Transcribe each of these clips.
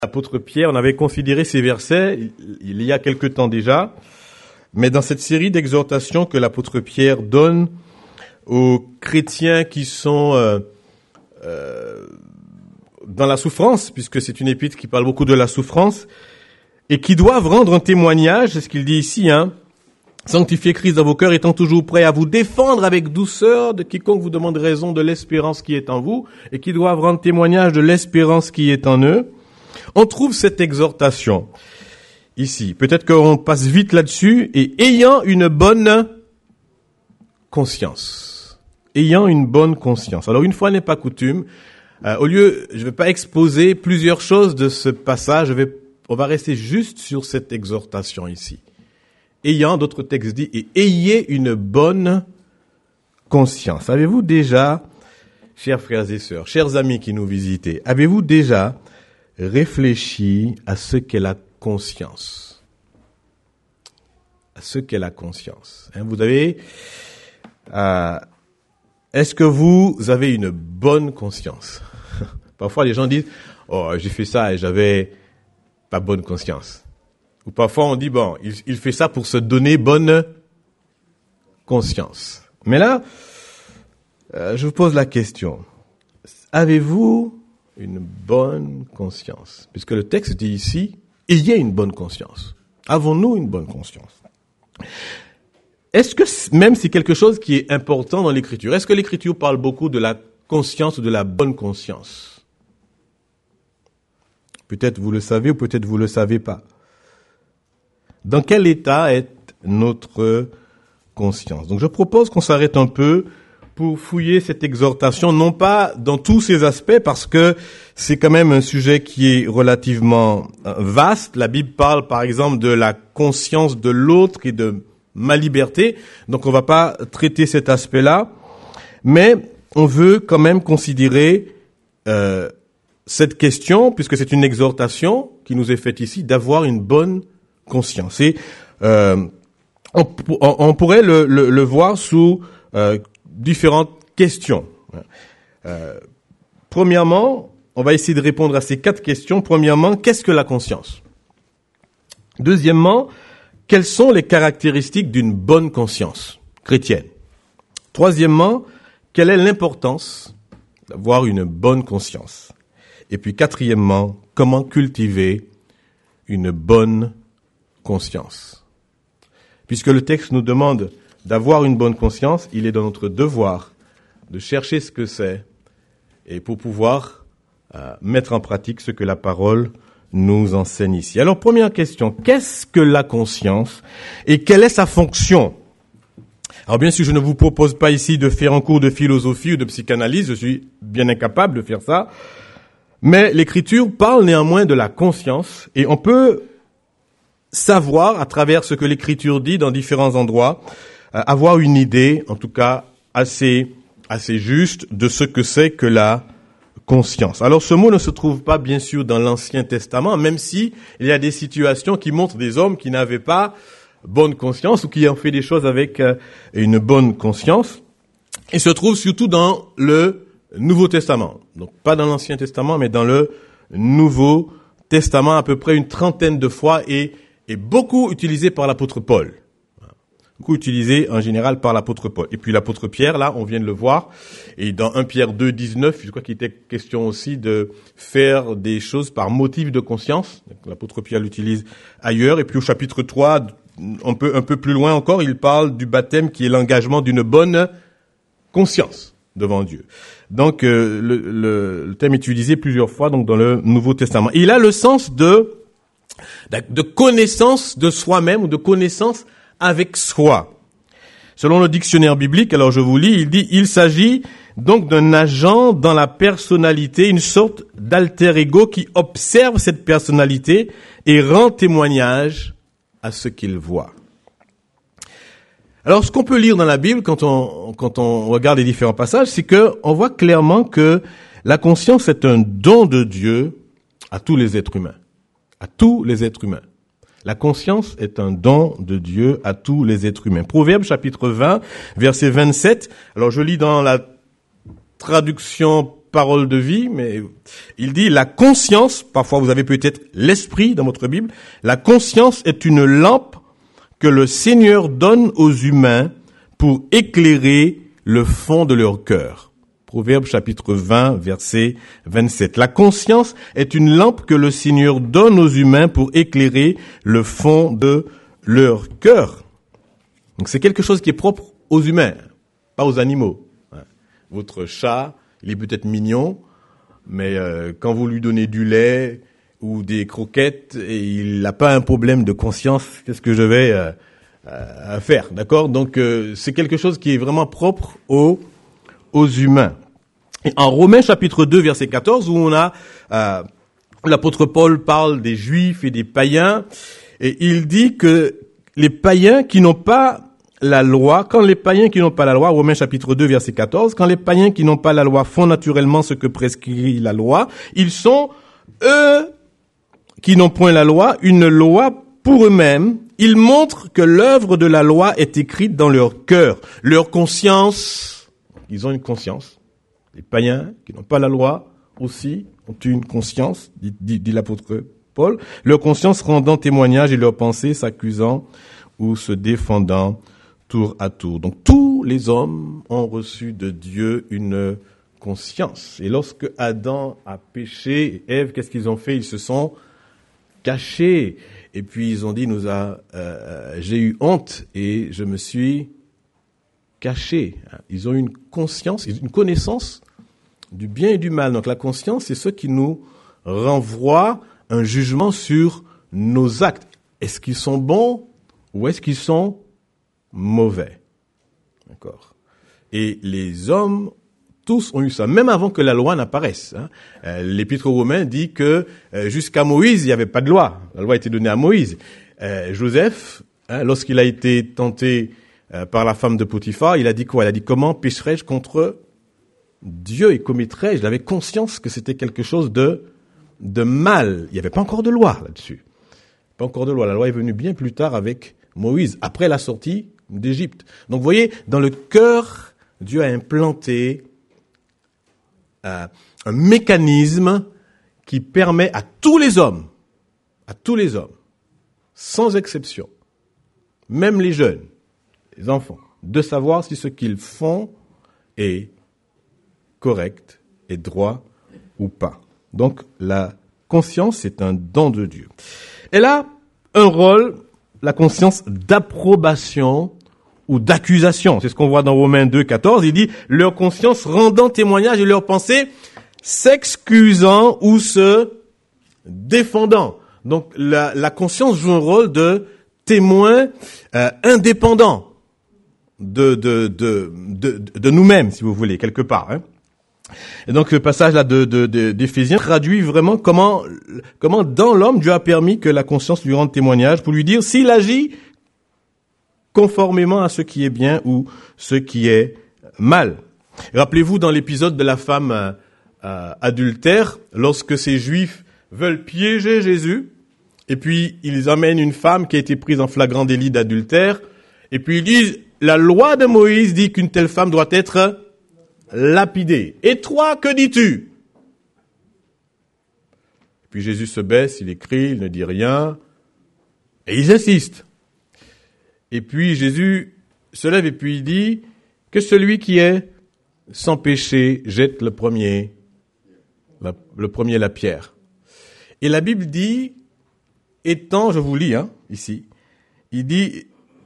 L'apôtre Pierre, on avait considéré ces versets il y a quelque temps déjà, mais dans cette série d'exhortations que l'apôtre Pierre donne aux chrétiens qui sont dans la souffrance, puisque c'est une épître qui parle beaucoup de la souffrance, et qui doivent rendre un témoignage, c'est ce qu'il dit ici, sanctifiez Christ dans vos cœurs, étant toujours prêts à vous défendre avec douceur de quiconque vous demande raison de l'espérance qui est en vous, et qui doivent rendre témoignage de l'espérance qui est en eux. On trouve cette exhortation ici. Peut-être qu'on passe vite là-dessus. Et ayant une bonne conscience. Ayant une bonne conscience. Alors, une fois n'est pas coutume, je ne vais pas exposer plusieurs choses de ce passage. On va rester juste sur cette exhortation ici. Ayant, d'autres textes disent, et ayez une bonne conscience. Avez-vous déjà, chers frères et sœurs, chers amis qui nous visitez, avez-vous déjà réfléchis à ce qu'est la conscience. À ce qu'est la conscience. Vous avez, est-ce que vous avez une bonne conscience? Parfois les gens disent, oh, j'ai fait ça et j'avais pas bonne conscience. Ou parfois on dit, bon, il fait ça pour se donner bonne conscience. Mais là, je vous pose la question. Avez-vous une bonne conscience? Puisque le texte dit ici, ayez une bonne conscience. Avons-nous une bonne conscience? Est-ce que, même si quelque chose qui est important dans l'Écriture, est-ce que l'Écriture parle beaucoup de la conscience ou de la bonne conscience? Peut-être vous le savez ou peut-être vous le savez pas. Dans quel état est notre conscience? Donc je propose qu'on s'arrête un peu pour fouiller cette exhortation, non pas dans tous ses aspects, parce que c'est quand même un sujet qui est relativement vaste. La Bible parle, par exemple, de la conscience de l'autre et de ma liberté. Donc, on va pas traiter cet aspect-là. Mais on veut quand même considérer cette question, puisque c'est une exhortation qui nous est faite ici, d'avoir une bonne conscience. Et on pourrait le voir sous différentes questions. Premièrement, on va essayer de répondre à ces 4 questions. Premièrement, qu'est-ce que la conscience? Deuxièmement, quelles sont les caractéristiques d'une bonne conscience chrétienne? Troisièmement, quelle est l'importance d'avoir une bonne conscience? Et puis quatrièmement, comment cultiver une bonne conscience? Puisque le texte nous demande d'avoir une bonne conscience, il est dans notre devoir de chercher ce que c'est et pour pouvoir mettre en pratique ce que la parole nous enseigne ici. Alors, première question, qu'est-ce que la conscience et quelle est sa fonction? Alors, bien sûr, je ne vous propose pas ici de faire un cours de philosophie ou de psychanalyse, je suis bien incapable de faire ça, mais l'Écriture parle néanmoins de la conscience et on peut savoir, à travers ce que l'Écriture dit dans différents endroits, avoir une idée, en tout cas assez juste, de ce que c'est que la conscience. Alors ce mot ne se trouve pas bien sûr dans l'Ancien Testament, même si il y a des situations qui montrent des hommes qui n'avaient pas bonne conscience ou qui ont fait des choses avec une bonne conscience. Il se trouve surtout dans le Nouveau Testament. Donc pas dans l'Ancien Testament, mais dans le Nouveau Testament, à peu près une trentaine de fois et beaucoup utilisé par l'apôtre Paul. Beaucoup utilisé en général par l'apôtre Paul. Et puis l'apôtre Pierre, là, on vient de le voir. Et dans 1 Pierre 2, 19, je crois qu'il était question aussi de faire des choses par motif de conscience. L'apôtre Pierre l'utilise ailleurs. Et puis au chapitre 3, un peu plus loin encore, il parle du baptême qui est l'engagement d'une bonne conscience devant Dieu. Donc le thème est utilisé plusieurs fois donc dans le Nouveau Testament. Et il a le sens de connaissance de soi-même ou de connaissance avec soi. Selon le dictionnaire biblique, alors je vous lis, il dit, il s'agit donc d'un agent dans la personnalité, une sorte d'alter ego qui observe cette personnalité et rend témoignage à ce qu'il voit. Alors, ce qu'on peut lire dans la Bible quand on regarde les différents passages, c'est que on voit clairement que la conscience est un don de Dieu à tous les êtres humains. À tous les êtres humains. La conscience est un don de Dieu à tous les êtres humains. Proverbe chapitre 20, verset 27. Alors je lis dans la traduction parole de vie, mais il dit la conscience, parfois vous avez peut-être l'esprit dans votre Bible, la conscience est une lampe que le Seigneur donne aux humains pour éclairer le fond de leur cœur. Proverbe chapitre 20, verset 27. La conscience est une lampe que le Seigneur donne aux humains pour éclairer le fond de leur cœur. Donc c'est quelque chose qui est propre aux humains, pas aux animaux. Votre chat, il est peut-être mignon, mais quand vous lui donnez du lait ou des croquettes, et il n'a pas un problème de conscience, qu'est-ce que je vais faire, d'accord? Donc c'est quelque chose qui est vraiment propre aux humains. Et en Romains chapitre 2, verset 14, où on a l'apôtre Paul parle des Juifs et des païens, et il dit que les païens qui n'ont pas la loi, quand les païens qui n'ont pas la loi, Romains chapitre 2, verset 14, quand les païens qui n'ont pas la loi font naturellement ce que prescrit la loi, ils sont, eux, qui n'ont point la loi, une loi pour eux-mêmes. Ils montrent que l'œuvre de la loi est écrite dans leur cœur, leur conscience. Ils ont une conscience. Les païens qui n'ont pas la loi aussi ont une conscience, dit l'apôtre Paul. Leur conscience rendant témoignage et leurs pensées s'accusant ou se défendant tour à tour. Donc tous les hommes ont reçu de Dieu une conscience. Et lorsque Adam a péché, Ève, qu'est-ce qu'ils ont fait? Ils se sont cachés. Et puis ils ont dit, j'ai eu honte et je me suis caché. Ils ont une conscience, une connaissance du bien et du mal. Donc la conscience, c'est ce qui nous renvoie un jugement sur nos actes. Est-ce qu'ils sont bons ou est-ce qu'ils sont mauvais? D'accord. Et les hommes, tous ont eu ça, même avant que la loi n'apparaisse. L'Épître aux Romains dit que jusqu'à Moïse, il n'y avait pas de loi. La loi a été donnée à Moïse. Joseph, lorsqu'il a été tenté par la femme de Potiphar, il a dit quoi? Il a dit, comment pécherai-je contre Dieu et commettrai-je? Il avait conscience que c'était quelque chose de mal. Il n'y avait pas encore de loi là-dessus. Pas encore de loi. La loi est venue bien plus tard avec Moïse, après la sortie d'Égypte. Donc vous voyez, dans le cœur, Dieu a implanté un mécanisme qui permet à tous les hommes, sans exception, même les jeunes, les enfants, de savoir si ce qu'ils font est correct, est droit ou pas. Donc la conscience est un don de Dieu. Elle a un rôle, la conscience, d'approbation ou d'accusation. C'est ce qu'on voit dans Romains 2, 14. Il dit, leur conscience rendant témoignage et leur pensée s'excusant ou se défendant. Donc la conscience joue un rôle de témoin indépendant de nous-mêmes, si vous voulez, quelque part. Et donc, le passage là d'Éphésiens traduit vraiment comment dans l'homme, Dieu a permis que la conscience lui rende témoignage pour lui dire s'il agit conformément à ce qui est bien ou ce qui est mal. Rappelez-vous dans l'épisode de la femme adultère, lorsque ces Juifs veulent piéger Jésus, et puis ils amènent une femme qui a été prise en flagrant délit d'adultère, et puis ils disent, la loi de Moïse dit qu'une telle femme doit être lapidée. Et toi, que dis-tu? Puis Jésus se baisse, il écrit, il ne dit rien, et ils insistent. Et puis Jésus se lève et puis il dit que celui qui est sans péché jette le premier la pierre. Et la Bible dit, étant, je vous lis ici, il dit,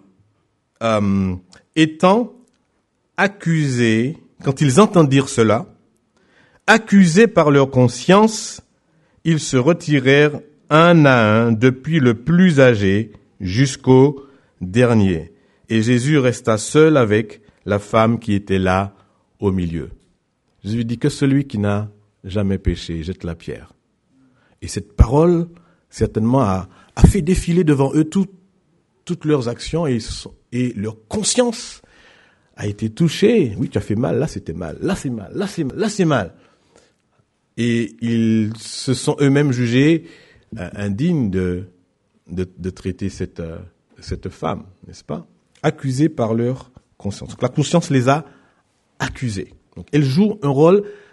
étant accusés, quand ils entendent dire cela, accusés par leur conscience, ils se retirèrent un à un, depuis le plus âgé jusqu'au dernier. Et Jésus resta seul avec la femme qui était là au milieu. Jésus dit que celui qui n'a jamais péché jette la pierre. Et cette parole, certainement, a fait défiler devant eux toutes leurs actions et leur conscience a été touchée. Oui, tu as fait mal, là c'était mal, là c'est mal, là c'est mal. Et ils se sont eux-mêmes jugés indignes de traiter cette femme, n'est-ce pas? Accusés par leur conscience. Donc la conscience les a accusés. Donc elle joue un rôle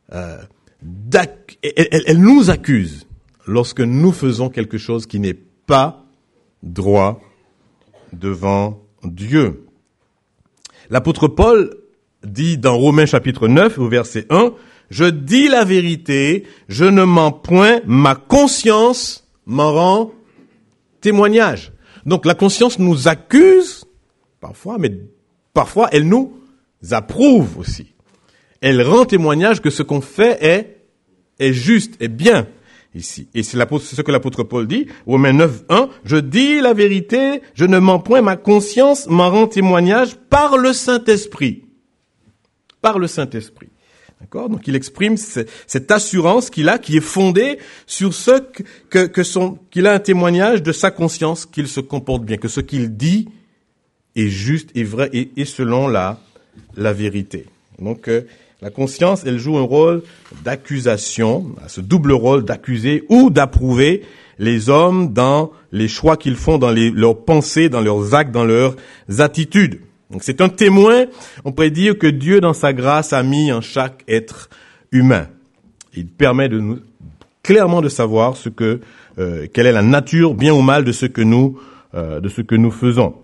elle nous accuse lorsque nous faisons quelque chose qui n'est pas droit devant Dieu. L'apôtre Paul dit dans Romains chapitre 9 au verset 1, « Je dis la vérité, je ne mens point, ma conscience m'en rend témoignage. » Donc la conscience nous accuse parfois, mais parfois elle nous approuve aussi. Elle rend témoignage que ce qu'on fait est juste, est bien ici. Et c'est ce que l'apôtre Paul dit, Romains 9, 1, « Je dis la vérité, je ne mens point, ma conscience m'en rend témoignage par le Saint-Esprit. » Par le Saint-Esprit. D'accord? Donc il exprime cette assurance qu'il a, qui est fondée sur ce qu'il a un témoignage de sa conscience, qu'il se comporte bien, que ce qu'il dit est juste et vrai et selon la vérité. Donc la conscience, elle joue un rôle d'accusation, ce double rôle d'accuser ou d'approuver les hommes dans les choix qu'ils font, dans leurs pensées, dans leurs actes, dans leurs attitudes. Donc c'est un témoin, on pourrait dire que Dieu dans sa grâce a mis en chaque être humain. Il permet de nous clairement de savoir quelle est la nature, bien ou mal, de ce que nous faisons.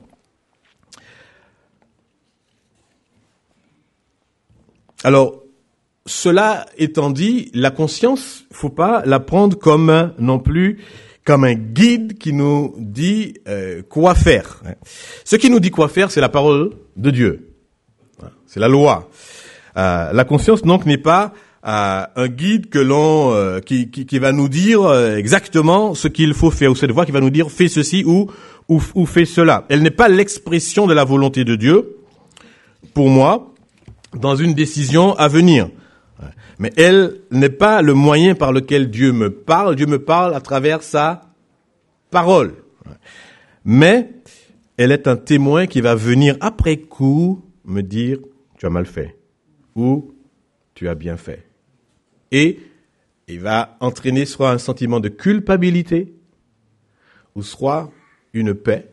Alors, cela étant dit, la conscience, faut pas la prendre non plus comme un guide qui nous dit quoi faire. Ce qui nous dit quoi faire, c'est la parole de Dieu. C'est la loi. La conscience, donc, n'est pas un guide qui va nous dire exactement ce qu'il faut faire, ou cette voix qui va nous dire fais ceci ou fais cela. Elle n'est pas l'expression de la volonté de Dieu, pour moi, dans une décision à venir. Mais elle n'est pas le moyen par lequel Dieu me parle. Dieu me parle à travers sa parole. Mais elle est un témoin qui va venir après coup me dire tu as mal fait ou tu as bien fait. Et il va entraîner soit un sentiment de culpabilité ou soit une paix.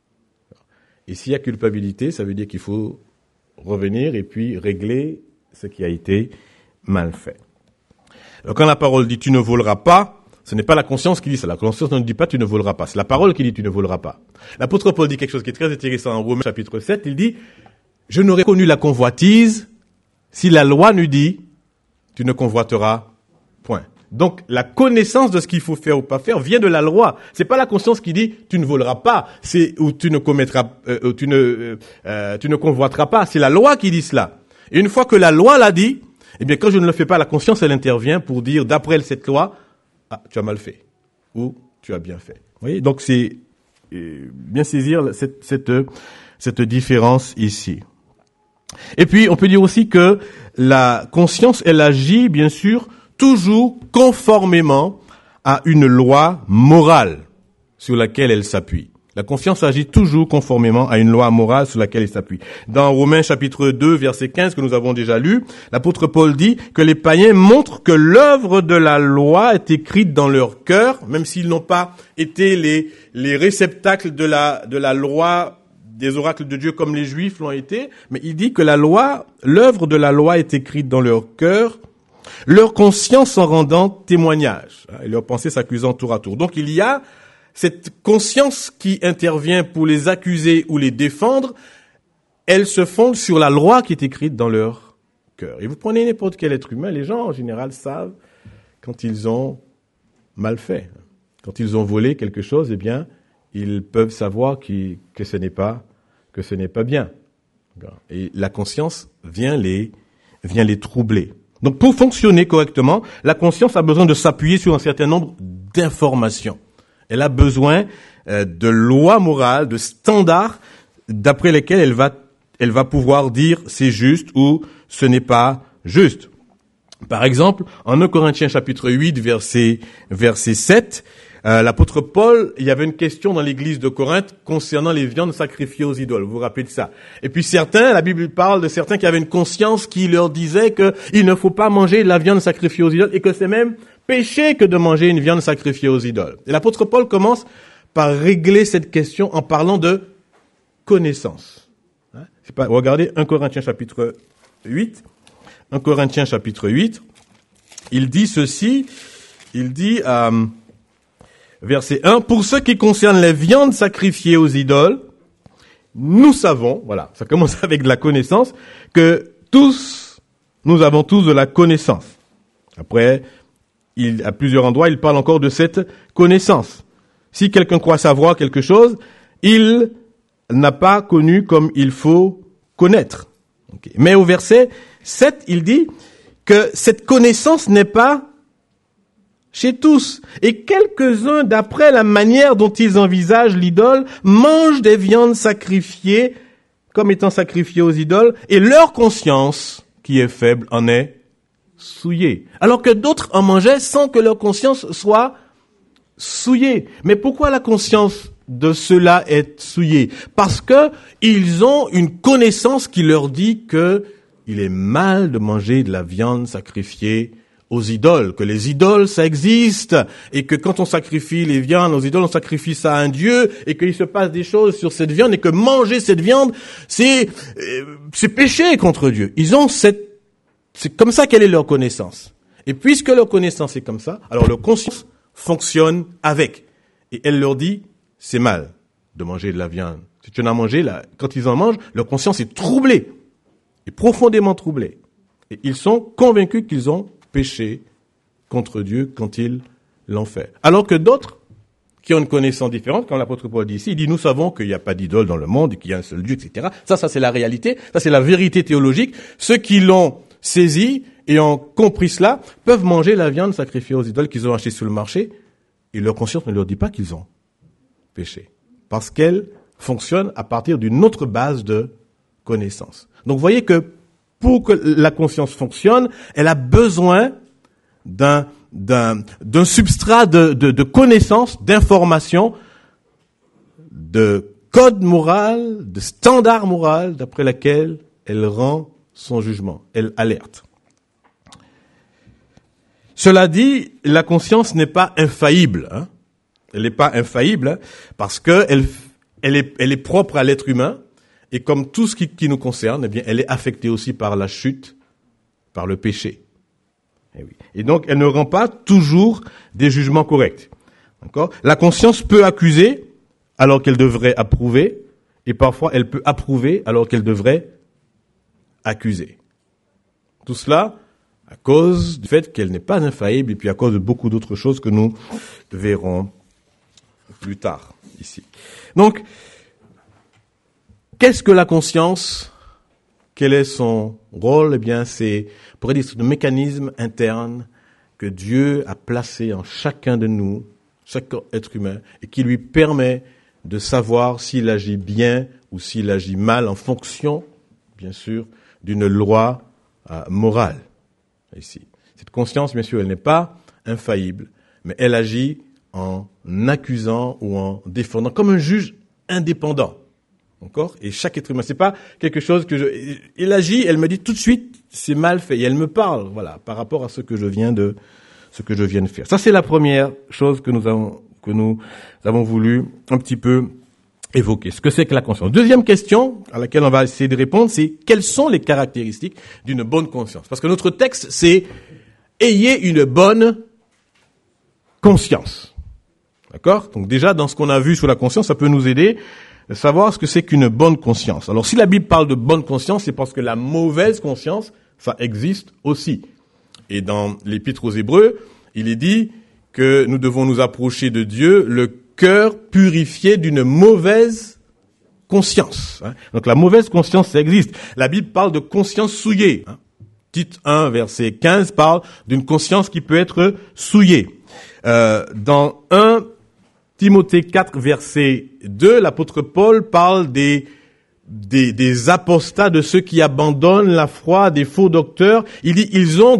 Et s'il y a culpabilité, ça veut dire qu'il faut revenir et puis régler ce qui a été mal fait. Alors quand la parole dit tu ne voleras pas, ce n'est pas la conscience qui dit ça. La conscience ne dit pas tu ne voleras pas. C'est la parole qui dit tu ne voleras pas. L'apôtre Paul dit quelque chose qui est très intéressant en Romains chapitre 7. Il dit je n'aurais connu la convoitise si la loi nous dit tu ne convoiteras point. Donc la connaissance de ce qu'il faut faire ou pas faire vient de la loi. C'est pas la conscience qui dit tu ne voleras pas, ou tu ne commettras, tu ne convoiteras pas. C'est la loi qui dit cela. Et une fois que la loi l'a dit, eh bien, quand je ne le fais pas, la conscience, elle intervient pour dire, d'après cette loi, tu as mal fait, ou tu as bien fait. Vous voyez? Donc, c'est bien saisir cette différence ici. Et puis, on peut dire aussi que la conscience, elle agit, bien sûr, toujours conformément à une loi morale sur laquelle elle s'appuie. La conscience agit toujours conformément à une loi morale sur laquelle elle s'appuie. Dans Romains chapitre 2, verset 15, que nous avons déjà lu, l'apôtre Paul dit que les païens montrent que l'œuvre de la loi est écrite dans leur cœur, même s'ils n'ont pas été les réceptacles de la loi, des oracles de Dieu comme les Juifs l'ont été, mais il dit que l'œuvre de la loi est écrite dans leur cœur, leur conscience en rendant témoignage, et leurs pensées s'accusant tour à tour. Donc il y a cette conscience qui intervient pour les accuser ou les défendre, elle se fonde sur la loi qui est écrite dans leur cœur. Et vous prenez n'importe quel être humain, les gens en général savent quand ils ont mal fait. Quand ils ont volé quelque chose, eh bien, ils peuvent savoir que ce n'est pas bien. Et la conscience vient les troubler. Donc pour fonctionner correctement, la conscience a besoin de s'appuyer sur un certain nombre d'informations. Elle a besoin de lois morales, de standards d'après lesquels elle va pouvoir dire c'est juste ou ce n'est pas juste. Par exemple, en 1 Corinthiens chapitre 8, verset 7, l'apôtre Paul, il y avait une question dans l'église de Corinthe concernant les viandes sacrifiées aux idoles. Vous vous rappelez de ça? Et puis la Bible parle de certains qui avaient une conscience qui leur disait qu'il ne faut pas manger de la viande sacrifiée aux idoles et que c'est même péché que de manger une viande sacrifiée aux idoles. Et l'apôtre Paul commence par régler cette question en parlant de connaissance. Regardez 1 Corinthiens chapitre 8. 1 Corinthiens chapitre 8. il dit ceci, il dit, verset 1, « Pour ce qui concerne les viandes sacrifiées aux idoles, nous savons, voilà, ça commence avec de la connaissance, que nous avons tous de la connaissance. » Après, à plusieurs endroits, il parle encore de cette connaissance. Si quelqu'un croit savoir quelque chose, il n'a pas connu comme il faut connaître. Okay. Mais au verset 7, il dit que cette connaissance n'est pas chez tous. Et quelques-uns, d'après la manière dont ils envisagent l'idole, mangent des viandes sacrifiées comme étant sacrifiées aux idoles, et leur conscience, qui est faible, en est souillée. Alors que d'autres en mangeaient sans que leur conscience soit souillée. Mais pourquoi la conscience de ceux-là est souillée? Parce que ils ont une connaissance qui leur dit que il est mal de manger de la viande sacrifiée aux idoles, que les idoles, ça existe, et que quand on sacrifie les viandes aux idoles, on sacrifie ça à un dieu, et qu'il se passe des choses sur cette viande, et que manger cette viande, c'est pécher contre Dieu. C'est comme ça qu'elle est leur connaissance. Et puisque leur connaissance est comme ça, alors leur conscience fonctionne avec. Et elle leur dit, c'est mal de manger de la viande. Si tu en as mangé, là, quand ils en mangent, leur conscience est troublée, est profondément troublée. Et ils sont convaincus qu'ils ont péché contre Dieu quand ils l'ont fait. Alors que d'autres, qui ont une connaissance différente, comme l'apôtre Paul dit ici, il dit, nous savons qu'il n'y a pas d'idole dans le monde, qu'il y a un seul Dieu, etc. Ça c'est la réalité, ça c'est la vérité théologique. Ceux qui l'ont saisi et ont compris cela peuvent manger la viande sacrifiée aux idoles qu'ils ont achetée sur le marché, et leur conscience ne leur dit pas qu'ils ont péché. Parce qu'elle fonctionne à partir d'une autre base de connaissance. Donc vous voyez que pour que la conscience fonctionne, elle a besoin d'un substrat de connaissances, d'informations, de code moral, de standard moral d'après laquelle elle rend son jugement, elle alerte. Cela dit, la conscience n'est pas infaillible. Hein. Elle n'est pas infaillible hein, parce que elle est propre à l'être humain. Et comme tout ce qui nous concerne, eh bien, elle est affectée aussi par la chute, par le péché. Et, oui. Et donc, elle ne rend pas toujours des jugements corrects. D'accord ? La conscience peut accuser alors qu'elle devrait approuver, et parfois elle peut approuver alors qu'elle devrait accuser. Tout cela à cause du fait qu'elle n'est pas infaillible, et puis à cause de beaucoup d'autres choses que nous verrons plus tard ici. Donc, qu'est-ce que la conscience? Quel est son rôle? Eh bien, c'est un mécanisme interne que Dieu a placé en chacun de nous, chaque être humain, et qui lui permet de savoir s'il agit bien ou s'il agit mal en fonction, bien sûr, d'une loi morale. Ici, cette conscience, bien sûr, elle n'est pas infaillible, mais elle agit en accusant ou en défendant, comme un juge indépendant. D'accord ? Et chaque être humain, c'est pas quelque chose elle agit, elle me dit tout de suite, c'est mal fait, et elle me parle, voilà, par rapport à ce que je viens de faire. Ça, c'est la première chose que nous avons voulu un petit peu évoquer. Ce que c'est que la conscience. Deuxième question à laquelle on va essayer de répondre, c'est quelles sont les caractéristiques d'une bonne conscience? Parce que notre texte, c'est ayez une bonne conscience. D'accord? Donc déjà, dans ce qu'on a vu sur la conscience, ça peut nous aider à savoir ce que c'est qu'une bonne conscience. Alors, si la Bible parle de bonne conscience, c'est parce que la mauvaise conscience, ça existe aussi. Et dans l'Épître aux Hébreux, il est dit que nous devons nous approcher de Dieu, le cœur purifié d'une mauvaise conscience. Donc la mauvaise conscience, ça existe. La Bible parle de conscience souillée. Tite 1, verset 15, parle d'une conscience qui peut être souillée. Dans 1 Timothée 4, verset 2, l'apôtre Paul parle des apostats, de ceux qui abandonnent la foi, des faux docteurs. Il dit,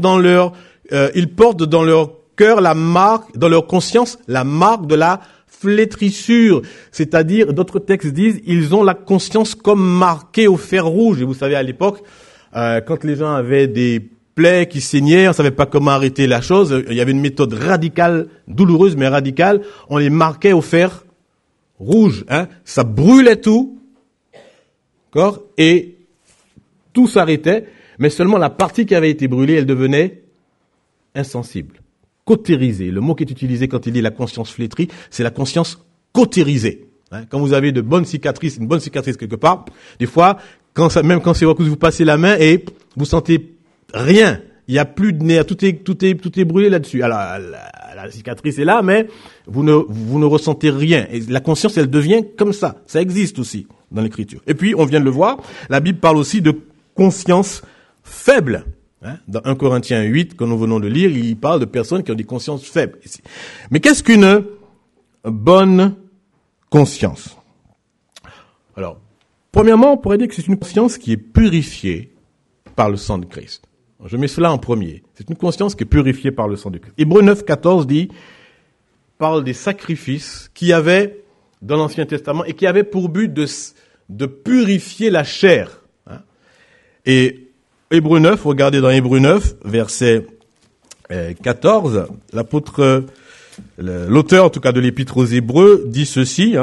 ils portent dans leur cœur la marque, dans leur conscience, la marque de la flétrissure. C'est-à-dire, d'autres textes disent, ils ont la conscience comme marquée au fer rouge. Et vous savez, à l'époque, quand les gens avaient des plaies qui saignaient, on savait pas comment arrêter la chose. Il y avait une méthode radicale, douloureuse mais radicale. On les marquait au fer rouge. Ça brûlait tout, d'accord, et tout s'arrêtait. Mais seulement la partie qui avait été brûlée, elle devenait insensible, cautérisée. Le mot qui est utilisé quand il dit la conscience flétrie, c'est la conscience cautérisée. Quand vous avez de bonnes cicatrices, une bonne cicatrice quelque part, des fois, même quand c'est vous passez la main et vous sentez rien, il y a plus de nez, tout est brûlé là-dessus. Alors la cicatrice est là, mais vous ne ressentez rien. Et la conscience, elle devient comme ça. Ça existe aussi dans l'Écriture. Et puis, on vient de le voir, la Bible parle aussi de conscience faible. Dans 1 Corinthiens 8, que nous venons de lire, il parle de personnes qui ont des consciences faibles. Mais qu'est-ce qu'une bonne conscience? Alors, premièrement, on pourrait dire que c'est une conscience qui est purifiée par le sang de Christ. Je mets cela en premier. C'est une conscience qui est purifiée par le sang de Christ. Hébreux 9, 14 parle des sacrifices qu'il y avait dans l'Ancien Testament et qui avaient pour but de purifier la chair. Et Hébreux 9, regardez dans Hébreux 9, verset 14, l'auteur en tout cas de l'Épître aux Hébreux dit ceci,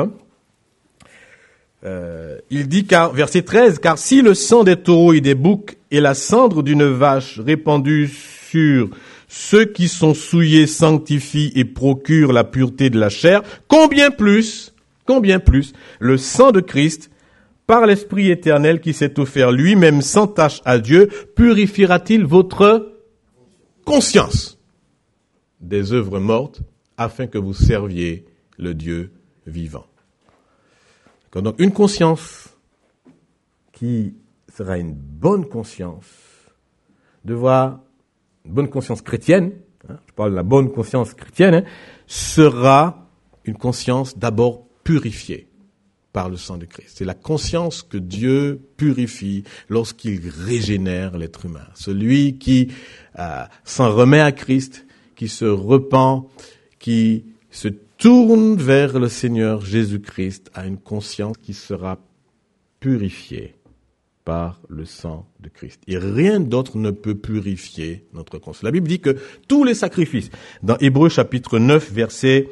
il dit verset 13, car si le sang des taureaux et des boucs et la cendre d'une vache répandue sur ceux qui sont souillés sanctifient et procurent la pureté de la chair, combien plus le sang de Christ, par l'Esprit éternel qui s'est offert lui-même sans tache à Dieu, purifiera-t-il votre conscience des œuvres mortes afin que vous serviez le Dieu vivant. Donc une conscience qui sera une bonne conscience, une bonne conscience chrétienne, je parle de la bonne conscience chrétienne, sera une conscience d'abord purifiée par le sang de Christ. C'est la conscience que Dieu purifie lorsqu'il régénère l'être humain. Celui qui s'en remet à Christ, qui se repent, qui se tourne vers le Seigneur Jésus-Christ a une conscience qui sera purifiée par le sang de Christ. Et rien d'autre ne peut purifier notre conscience. La Bible dit que tous les sacrifices, dans Hébreux chapitre 9, verset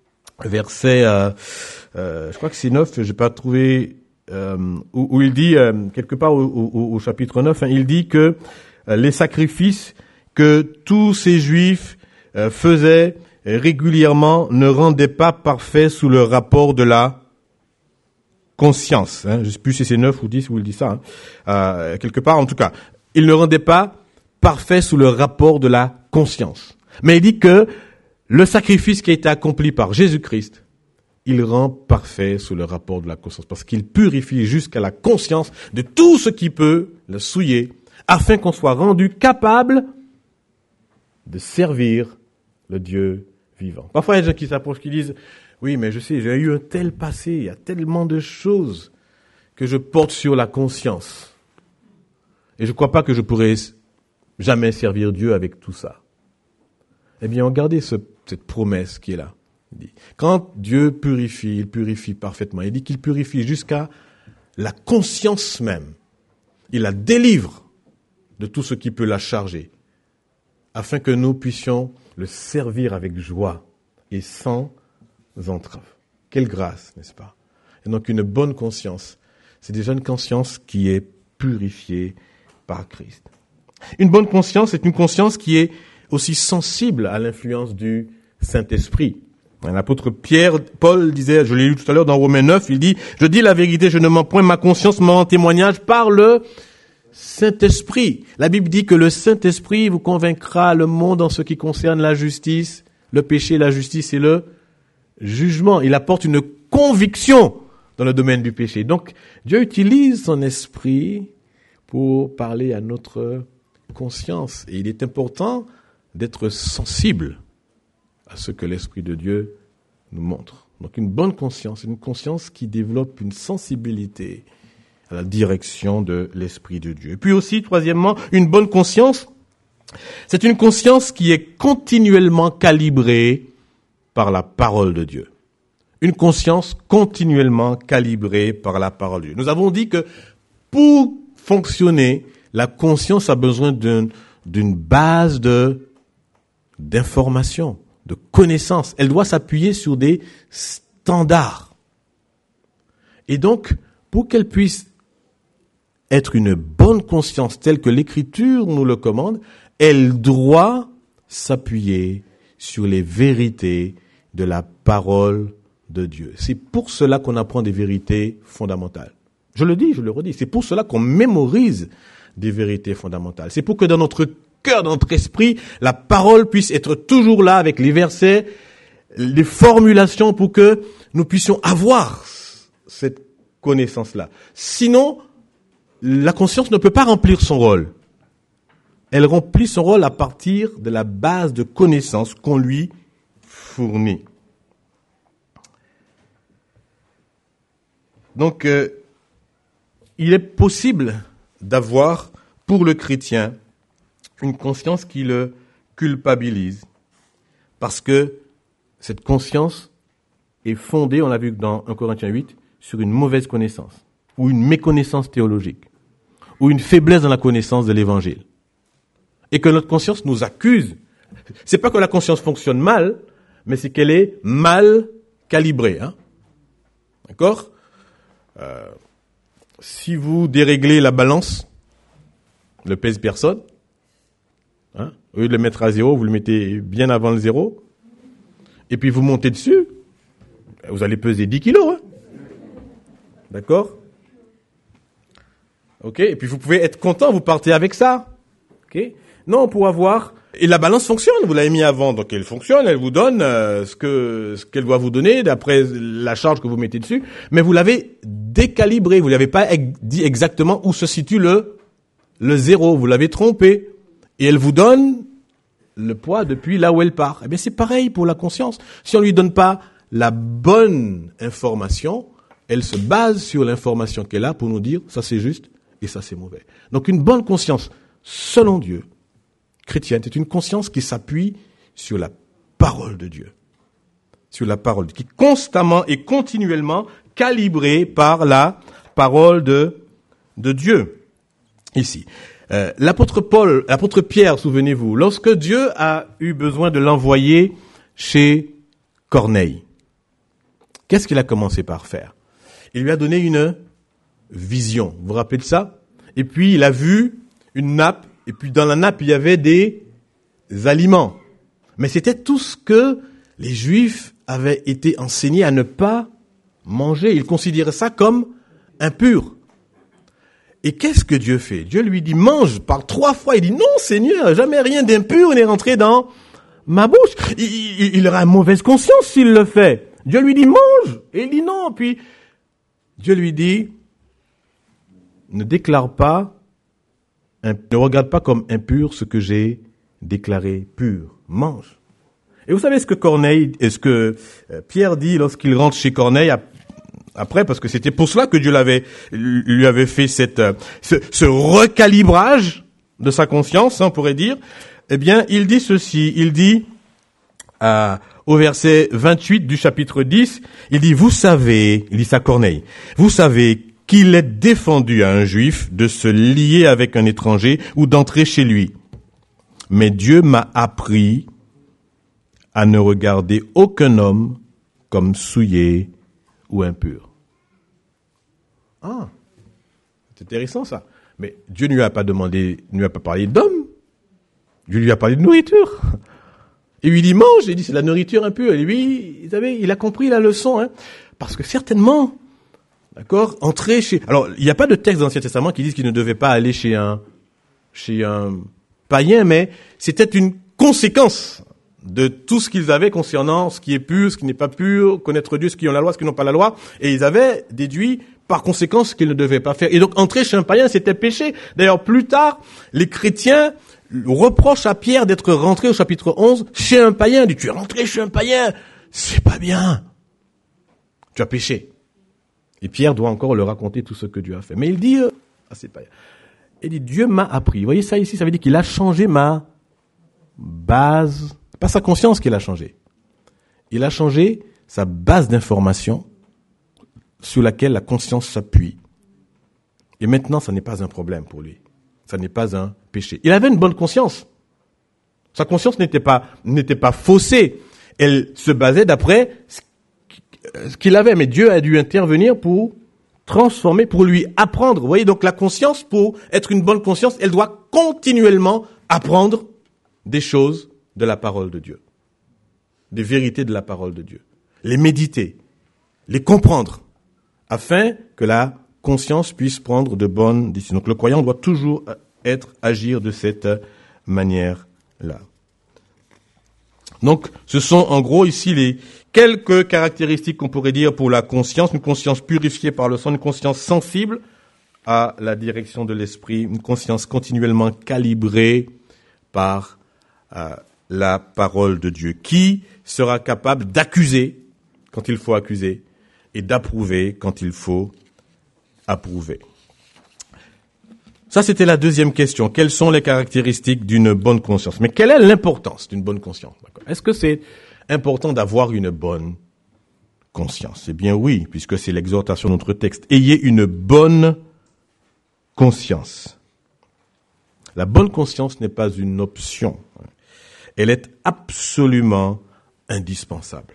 je crois que c'est 9, j'ai pas trouvé, où il dit, quelque part au chapitre 9, il dit que les sacrifices que tous ces Juifs faisaient régulièrement ne rendaient pas parfaits sous le rapport de la conscience. Je ne sais plus si c'est 9 ou 10 où il dit ça. Quelque part, en tout cas, il ne rendait pas parfaits sous le rapport de la conscience. Mais il dit que le sacrifice qui a été accompli par Jésus-Christ, il rend parfait sous le rapport de la conscience, parce qu'il purifie jusqu'à la conscience de tout ce qui peut le souiller, afin qu'on soit rendu capable de servir le Dieu vivant. Parfois, il y a des gens qui s'approchent, qui disent, oui, mais je sais, j'ai eu un tel passé, il y a tellement de choses que je porte sur la conscience. Et je ne crois pas que je pourrais jamais servir Dieu avec tout ça. Eh bien, regardez cette promesse qui est là. Il dit, quand Dieu purifie, il purifie parfaitement. Il dit qu'il purifie jusqu'à la conscience même. Il la délivre de tout ce qui peut la charger, afin que nous puissions le servir avec joie et sans entrave. Quelle grâce, n'est-ce pas? Et donc une bonne conscience, c'est déjà une conscience qui est purifiée par Christ. Une bonne conscience est une conscience qui est aussi sensible à l'influence du Saint-Esprit. L'apôtre Paul disait, je l'ai lu tout à l'heure dans Romains 9, il dit, je dis la vérité, je ne mens point, ma conscience me rend témoignage par le Saint-Esprit. La Bible dit que le Saint-Esprit vous convaincra le monde en ce qui concerne la justice, le péché, la justice et le jugement. Il apporte une conviction dans le domaine du péché. Donc, Dieu utilise son esprit pour parler à notre conscience. Et il est important d'être sensible à ce que l'Esprit de Dieu nous montre. Donc une bonne conscience, une conscience qui développe une sensibilité à la direction de l'Esprit de Dieu. Et puis aussi, troisièmement, une bonne conscience, c'est une conscience qui est continuellement calibrée par la parole de Dieu. Une conscience continuellement calibrée par la parole de Dieu. Nous avons dit que pour fonctionner, la conscience a besoin d'une base d'information, de connaissances. Elle doit s'appuyer sur des standards. Et donc, pour qu'elle puisse être une bonne conscience telle que l'Écriture nous le commande, elle doit s'appuyer sur les vérités de la parole de Dieu. C'est pour cela qu'on apprend des vérités fondamentales. Je le dis, je le redis, c'est pour cela qu'on mémorise des vérités fondamentales. C'est pour que dans notre cœur, dans notre esprit, la parole puisse être toujours là avec les versets, les formulations pour que nous puissions avoir cette connaissance-là. Sinon, la conscience ne peut pas remplir son rôle. Elle remplit son rôle à partir de la base de connaissances qu'on lui fournit. Donc, il est possible d'avoir, pour le chrétien, une conscience qui le culpabilise. Parce que cette conscience est fondée, on l'a vu dans 1 Corinthiens 8, sur une mauvaise connaissance, ou une méconnaissance théologique, ou une faiblesse dans la connaissance de l'évangile. Et que notre conscience nous accuse. C'est pas que la conscience fonctionne mal, mais c'est qu'elle est mal calibrée. Hein? D'accord ? Si vous déréglez la balance, le pèse personne. Hein? Au lieu de le mettre à 0, vous le mettez bien avant le 0. Et puis vous montez dessus. Vous allez peser 10 kilos. Hein? D'accord ? Ok ? Et puis vous pouvez être content, vous partez avec ça. Ok ? Non, pour avoir... Et la balance fonctionne, vous l'avez mis avant, donc elle fonctionne, elle vous donne ce qu'elle doit vous donner d'après la charge que vous mettez dessus, mais vous l'avez décalibré, vous l'avez pas dit exactement où se situe le 0, vous l'avez trompé, et elle vous donne le poids depuis là où elle part. Eh bien c'est pareil pour la conscience, si on lui donne pas la bonne information, elle se base sur l'information qu'elle a pour nous dire ça c'est juste et ça c'est mauvais. Donc une bonne conscience, selon Dieu, chrétienne, c'est une conscience qui s'appuie sur la parole de Dieu. Sur la parole, qui est constamment et continuellement calibrée par la parole de Dieu. Ici. L'apôtre Pierre, souvenez-vous, lorsque Dieu a eu besoin de l'envoyer chez Corneille, qu'est-ce qu'il a commencé par faire? Il lui a donné une vision. Vous vous rappelez de ça? Et puis il a vu une nappe. Et puis dans la nappe, il y avait des aliments. Mais c'était tout ce que les Juifs avaient été enseignés à ne pas manger. Ils considéraient ça comme impur. Et qu'est-ce que Dieu fait? Dieu lui dit, mange par 3 fois. Il dit, non Seigneur, jamais rien d'impur n'est rentré dans ma bouche. Il aura une mauvaise conscience s'il le fait. Dieu lui dit, mange. Et il dit non. Puis Dieu lui dit, ne déclare pas, ne regarde pas comme impur ce que j'ai déclaré pur. Mange. Et vous savez ce que Pierre dit lorsqu'il rentre chez Corneille après, parce que c'était pour cela que Dieu lui avait fait ce recalibrage de sa conscience, on pourrait dire. Eh bien, il dit ceci. Il dit, au verset 28 du chapitre 10, il dit, vous savez, il dit ça à Corneille, vous savez qu'il est défendu à un juif de se lier avec un étranger ou d'entrer chez lui. Mais Dieu m'a appris à ne regarder aucun homme comme souillé ou impur. Ah, c'est intéressant ça. Mais Dieu ne lui a pas parlé d'homme. Dieu lui a parlé de nourriture. Et lui dit mange, il dit c'est la nourriture impure. Et lui, vous savez, il a compris la leçon, hein. Parce que certainement, d'accord, entrer chez... Alors, il n'y a pas de texte dans l'Ancien Testament qui disent qu'il ne devait pas aller chez un païen, mais c'était une conséquence de tout ce qu'ils avaient concernant ce qui est pur, ce qui n'est pas pur, connaître Dieu, ce qui ont la loi, ce qui n'ont pas la loi. Et ils avaient déduit par conséquent ce qu'ils ne devaient pas faire. Et donc, entrer chez un païen, c'était péché. D'ailleurs, plus tard, les chrétiens reprochent à Pierre d'être rentré au chapitre 11 chez un païen. Il dit, tu es rentré chez un païen, c'est pas bien. Tu as péché. Et Pierre doit encore leur raconter tout ce que Dieu a fait. Mais il dit, c'est pas. Il dit, Dieu m'a appris. Vous voyez ça ici, ça veut dire qu'il a changé ma base. Pas sa conscience qu'il a changé. Il a changé sa base d'information sur laquelle la conscience s'appuie. Et maintenant, ça n'est pas un problème pour lui. Ça n'est pas un péché. Il avait une bonne conscience. Sa conscience n'était pas faussée. Elle se basait d'après ce qu'il avait. Mais Dieu a dû intervenir pour transformer, pour lui apprendre. Vous voyez, donc la conscience, pour être une bonne conscience, elle doit continuellement apprendre des choses de la parole de Dieu, des vérités de la parole de Dieu, les méditer, les comprendre, afin que la conscience puisse prendre de bonnes décisions. Donc le croyant doit toujours agir de cette manière-là. Donc ce sont en gros ici les quelques caractéristiques qu'on pourrait dire pour la conscience, une conscience purifiée par le sang, une conscience sensible à la direction de l'esprit, une conscience continuellement calibrée par la parole de Dieu, qui sera capable d'accuser quand il faut accuser et d'approuver quand il faut approuver. Ça, c'était la deuxième question. Quelles sont les caractéristiques d'une bonne conscience? Mais quelle est l'importance d'une bonne conscience? Est-ce que c'est important d'avoir une bonne conscience? Eh bien oui, puisque c'est l'exhortation de notre texte. Ayez une bonne conscience. La bonne conscience n'est pas une option. Elle est absolument indispensable.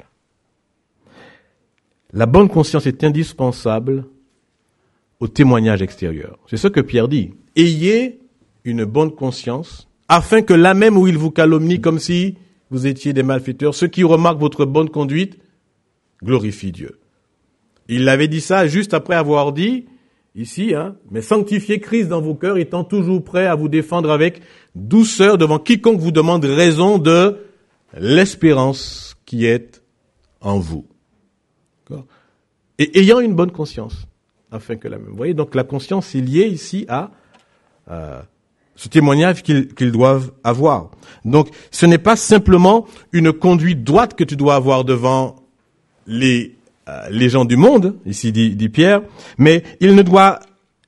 La bonne conscience est indispensable au témoignage extérieur. C'est ce que Pierre dit. Ayez une bonne conscience, afin que là même où il vous calomnie comme si vous étiez des malfaiteurs, ceux qui remarquent votre bonne conduite glorifient Dieu. Il avait dit ça juste après avoir dit, ici, mais sanctifiez Christ dans vos cœurs, étant toujours prêt à vous défendre avec douceur devant quiconque vous demande raison de l'espérance qui est en vous. D'accord? Et ayant une bonne conscience, afin que la même. Vous voyez, donc la conscience est liée ici à ce témoignage qu'ils doivent avoir. Donc, ce n'est pas simplement une conduite droite que tu dois avoir devant les gens du monde, ici dit Pierre, mais il ne doit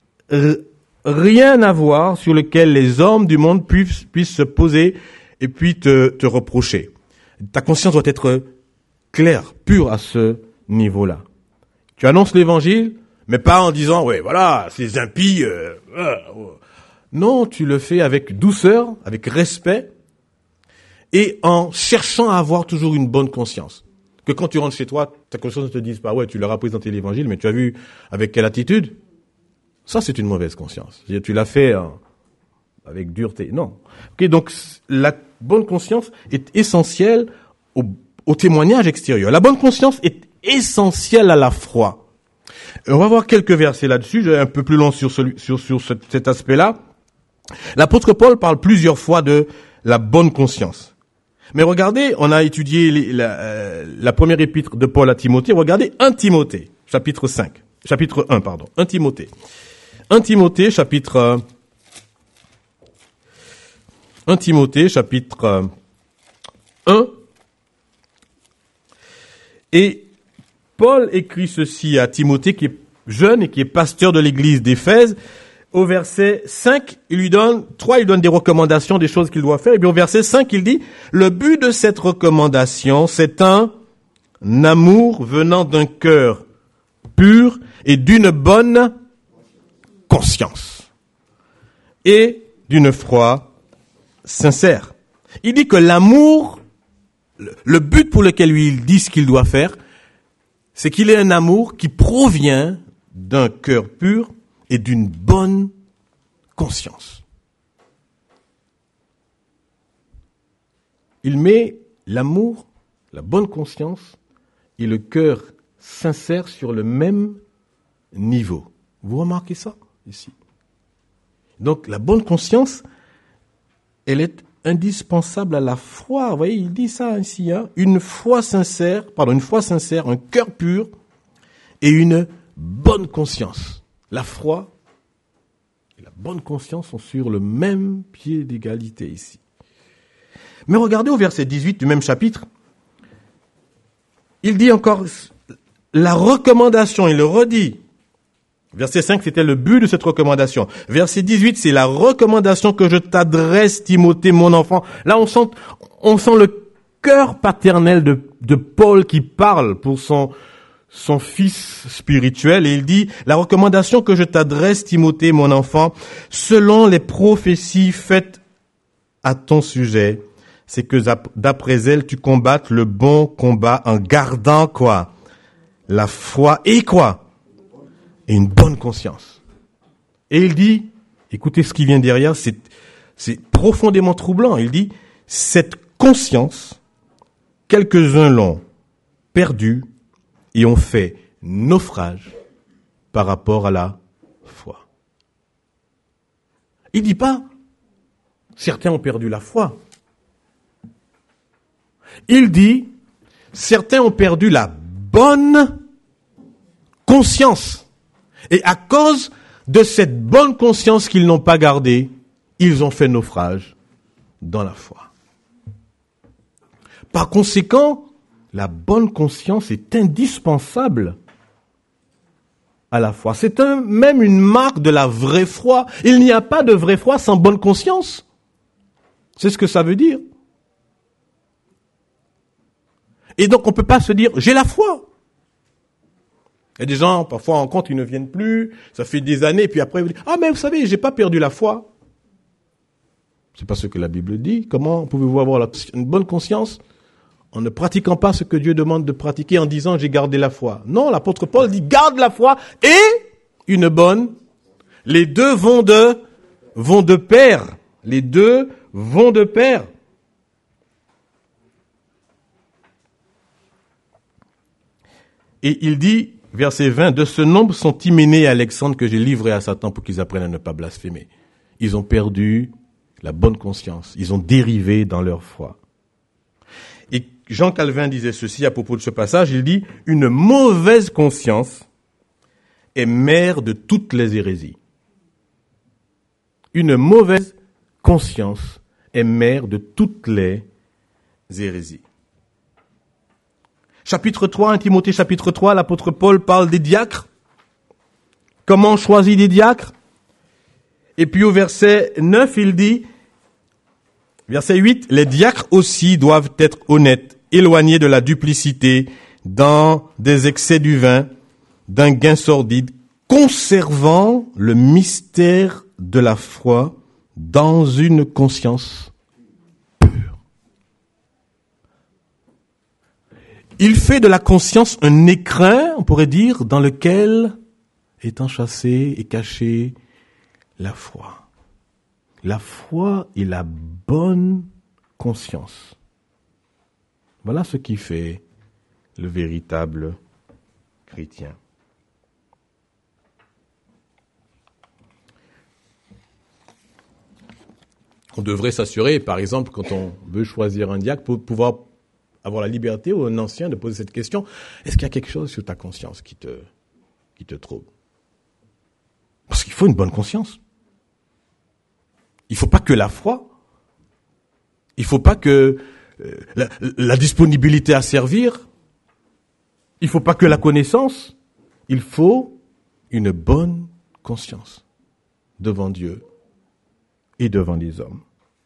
rien avoir sur lequel les hommes du monde puissent se poser et puis te reprocher. Ta conscience doit être claire, pure à ce niveau-là. Tu annonces l'évangile, mais pas en disant, ouais, voilà, ces impies. Non, tu le fais avec douceur, avec respect, et en cherchant à avoir toujours une bonne conscience. Que quand tu rentres chez toi, ta conscience ne te dise pas, ouais, tu leur as présenté l'évangile, mais tu as vu avec quelle attitude? Ça, c'est une mauvaise conscience. C'est-à-dire, tu l'as fait avec dureté. Non. Okay, donc, la bonne conscience est essentielle au témoignage extérieur. La bonne conscience est essentielle à la foi. On va voir quelques versets là-dessus. Je vais un peu plus long sur cet aspect-là. L'apôtre Paul parle plusieurs fois de la bonne conscience. Mais regardez, on a étudié la première épître de Paul à Timothée. Regardez 1 Timothée, chapitre 1, 1 Timothée. 1 Timothée, chapitre 1. Et Paul écrit ceci à Timothée, qui est jeune et qui est pasteur de l'église d'Éphèse. Au verset 5, il lui donne des recommandations, des choses qu'il doit faire. Et bien au verset 5, il dit, le but de cette recommandation, c'est un amour venant d'un cœur pur et d'une bonne conscience et d'une foi sincère. Il dit que l'amour, le but pour lequel lui il dit ce qu'il doit faire, c'est qu'il ait un amour qui provient d'un cœur pur et d'une bonne conscience. Il met l'amour, la bonne conscience et le cœur sincère sur le même niveau. Vous remarquez ça ici? Donc la bonne conscience, elle est indispensable à la foi. Vous voyez, il dit ça ici, une foi sincère, un cœur pur et une bonne conscience. La foi et la bonne conscience sont sur le même pied d'égalité ici. Mais regardez au verset 18 du même chapitre, il dit encore la recommandation, il le redit. Verset 5, c'était le but de cette recommandation. Verset 18, c'est la recommandation que je t'adresse, Timothée, mon enfant. Là, on sent le cœur paternel de Paul qui parle pour son fils spirituel, et il dit, la recommandation que je t'adresse, Timothée, mon enfant, selon les prophéties faites à ton sujet, c'est que d'après elles, tu combattes le bon combat en gardant quoi? La foi et quoi? Et une bonne conscience. Et il dit, écoutez ce qui vient derrière, c'est profondément troublant. Il dit, cette conscience, quelques-uns l'ont perdue et ont fait naufrage par rapport à la foi. Il dit pas, certains ont perdu la foi. Il dit, certains ont perdu la bonne conscience. Et à cause de cette bonne conscience qu'ils n'ont pas gardée, ils ont fait naufrage dans la foi. Par conséquent, la bonne conscience est indispensable à la foi. C'est même une marque de la vraie foi. Il n'y a pas de vraie foi sans bonne conscience. C'est ce que ça veut dire. Et donc, on ne peut pas se dire, j'ai la foi. Il y a des gens, parfois, en compte, ils ne viennent plus, ça fait des années, puis après, ils disent, ah, mais vous savez, j'ai pas perdu la foi. C'est pas ce que la Bible dit. Comment pouvez-vous avoir une bonne conscience en ne pratiquant pas ce que Dieu demande de pratiquer, en disant, j'ai gardé la foi? Non, l'apôtre Paul dit, garde la foi et une bonne. Les deux vont de pair. Les deux vont de pair. Et il dit, verset 20, de ce nombre sont Hyménée et Alexandre que j'ai livrés à Satan pour qu'ils apprennent à ne pas blasphémer. Ils ont perdu la bonne conscience. Ils ont dérivé dans leur foi. Et Jean Calvin disait ceci à propos de ce passage. Il dit, une mauvaise conscience est mère de toutes les hérésies. Une mauvaise conscience est mère de toutes les hérésies. Chapitre 3, 1 Timothée chapitre 3, l'apôtre Paul parle des diacres. Comment on choisit des diacres? Et puis au verset 9, il dit, verset 8, les diacres aussi doivent être honnêtes, éloignés de la duplicité, dans des excès du vin, d'un gain sordide, conservant le mystère de la foi dans une conscience pure. Il fait de la conscience un écrin, on pourrait dire, dans lequel est enchâssée et cachée la foi. La foi et la bonne conscience. Voilà ce qui fait le véritable chrétien. On devrait s'assurer, par exemple, quand on veut choisir un diacre, pour pouvoir avoir la liberté ou un ancien de poser cette question, est-ce qu'il y a quelque chose sur ta conscience qui te trouble? Parce qu'il faut une bonne conscience. Il ne faut pas que la foi. Il ne faut pas que la disponibilité à servir. Il ne faut pas que la connaissance. Il faut une bonne conscience devant Dieu et devant les hommes.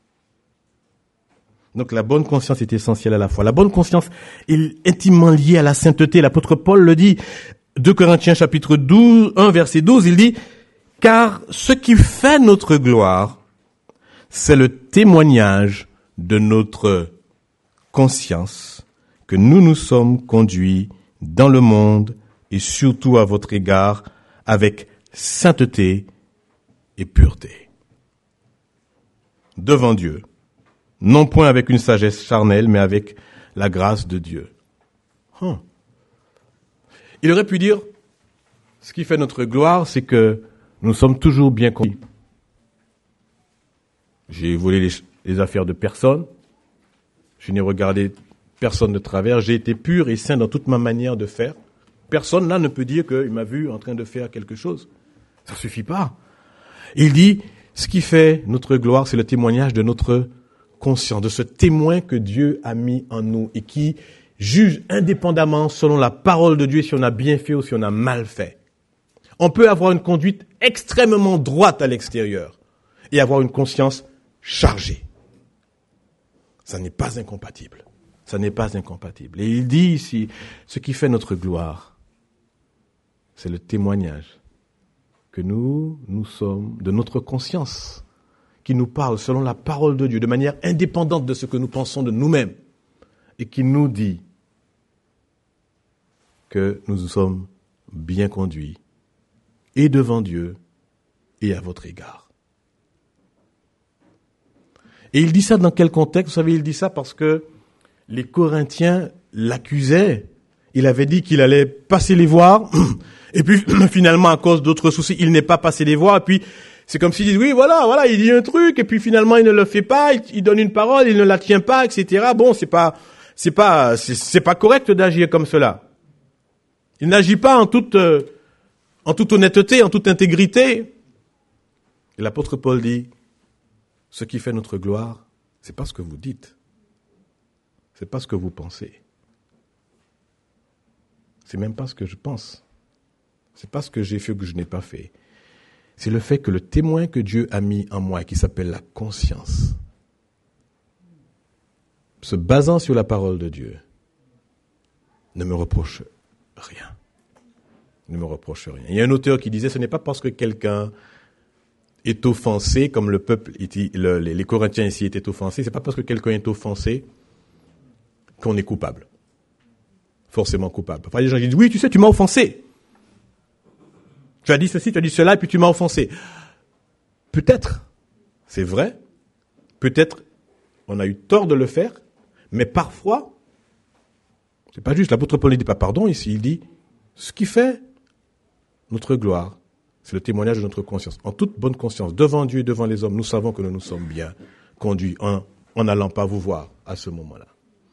Donc la bonne conscience est essentielle à la foi. La bonne conscience est intimement liée à la sainteté. L'apôtre Paul le dit, 2 Corinthiens chapitre 12, 1 verset 12, il dit, car ce qui fait notre gloire, c'est le témoignage de notre conscience que nous nous sommes conduits dans le monde et surtout à votre égard avec sainteté et pureté. Devant Dieu. Non point avec une sagesse charnelle, mais avec la grâce de Dieu. Il aurait pu dire, ce qui fait notre gloire, c'est que nous sommes toujours bien conduits. J'ai volé les affaires de personne. Je n'ai regardé personne de travers. J'ai été pur et saint dans toute ma manière de faire. Personne là ne peut dire qu'il m'a vu en train de faire quelque chose. Ça suffit pas. Il dit, ce qui fait notre gloire, c'est le témoignage de notre conscience, de ce témoin que Dieu a mis en nous et qui juge indépendamment selon la parole de Dieu si on a bien fait ou si on a mal fait. On peut avoir une conduite extrêmement droite à l'extérieur et avoir une conscience chargée. Ça n'est pas incompatible. Ça n'est pas incompatible. Et il dit ici, ce qui fait notre gloire, c'est le témoignage que nous sommes de notre conscience, qui nous parle selon la parole de Dieu, de manière indépendante de ce que nous pensons de nous-mêmes, et qui nous dit que nous sommes bien conduits, et devant Dieu, et à votre égard. Et il dit ça dans quel contexte? Vous savez, il dit ça parce que les Corinthiens l'accusaient. Il avait dit qu'il allait passer les voir, et puis finalement, à cause d'autres soucis, il n'est pas passé les voir, et puis c'est comme s'il dit, oui, voilà, il dit un truc, et puis finalement, il ne le fait pas, il donne une parole, il ne la tient pas, etc. Bon, c'est pas correct d'agir comme cela. Il n'agit pas en toute honnêteté, en toute intégrité. Et l'apôtre Paul dit, ce qui fait notre gloire, c'est pas ce que vous dites. C'est pas ce que vous pensez. C'est même pas ce que je pense. C'est pas ce que j'ai fait ou que je n'ai pas fait. C'est le fait que le témoin que Dieu a mis en moi, qui s'appelle la conscience, se basant sur la parole de Dieu, ne me reproche rien. Ne me reproche rien. Il y a un auteur qui disait, ce n'est pas parce que quelqu'un est offensé, comme le peuple, les Corinthiens ici étaient offensés, c'est pas parce que quelqu'un est offensé qu'on est coupable. Forcément coupable. Parfois, les gens disent, oui, tu sais, tu m'as offensé. Tu as dit ceci, tu as dit cela, et puis tu m'as offensé. Peut-être, c'est vrai. Peut-être, on a eu tort de le faire, mais parfois, c'est pas juste. L'apôtre Paul ne dit pas pardon ici, il dit, ce qui fait notre gloire, c'est le témoignage de notre conscience. En toute bonne conscience, devant Dieu et devant les hommes, nous savons que nous nous sommes bien conduits en n'allant pas vous voir à ce moment-là.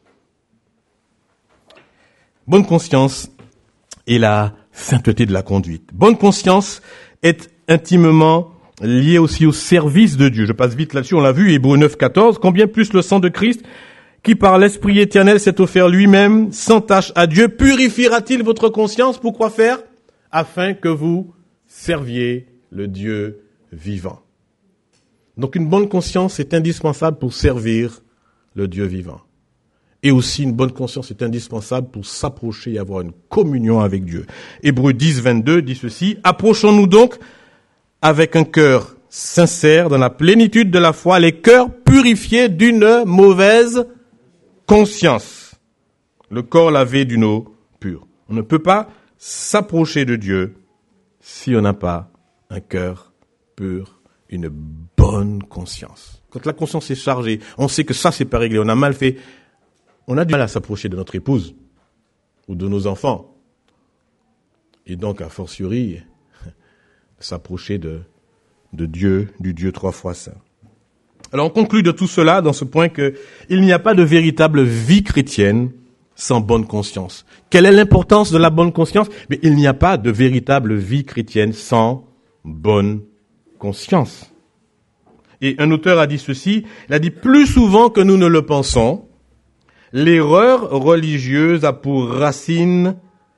Bonne conscience et la sainteté de la conduite. Bonne conscience est intimement liée aussi au service de Dieu. Je passe vite là-dessus, on l'a vu, Hébreux 9, 14. Combien plus le sang de Christ, qui par l'Esprit éternel s'est offert lui-même sans tache à Dieu, purifiera-t-il votre conscience? Pour quoi faire? Afin que vous serviez le Dieu vivant. Donc une bonne conscience est indispensable pour servir le Dieu vivant. Et aussi, une bonne conscience est indispensable pour s'approcher et avoir une communion avec Dieu. Hébreux 10, 22 dit ceci, « Approchons-nous donc avec un cœur sincère, dans la plénitude de la foi, les cœurs purifiés d'une mauvaise conscience. Le corps lavé d'une eau pure. » On ne peut pas s'approcher de Dieu si on n'a pas un cœur pur, une bonne conscience. Quand la conscience est chargée, on sait que ça, c'est pas réglé, on a mal fait. On a du mal à s'approcher de notre épouse ou de nos enfants. Et donc, a fortiori, s'approcher de Dieu, du Dieu trois fois saint. Alors, on conclut de tout cela dans ce point que il n'y a pas de véritable vie chrétienne sans bonne conscience. Quelle est l'importance de la bonne conscience? Mais il n'y a pas de véritable vie chrétienne sans bonne conscience. Et un auteur a dit ceci, il a dit, plus souvent que nous ne le pensons, l'erreur religieuse a pour racine,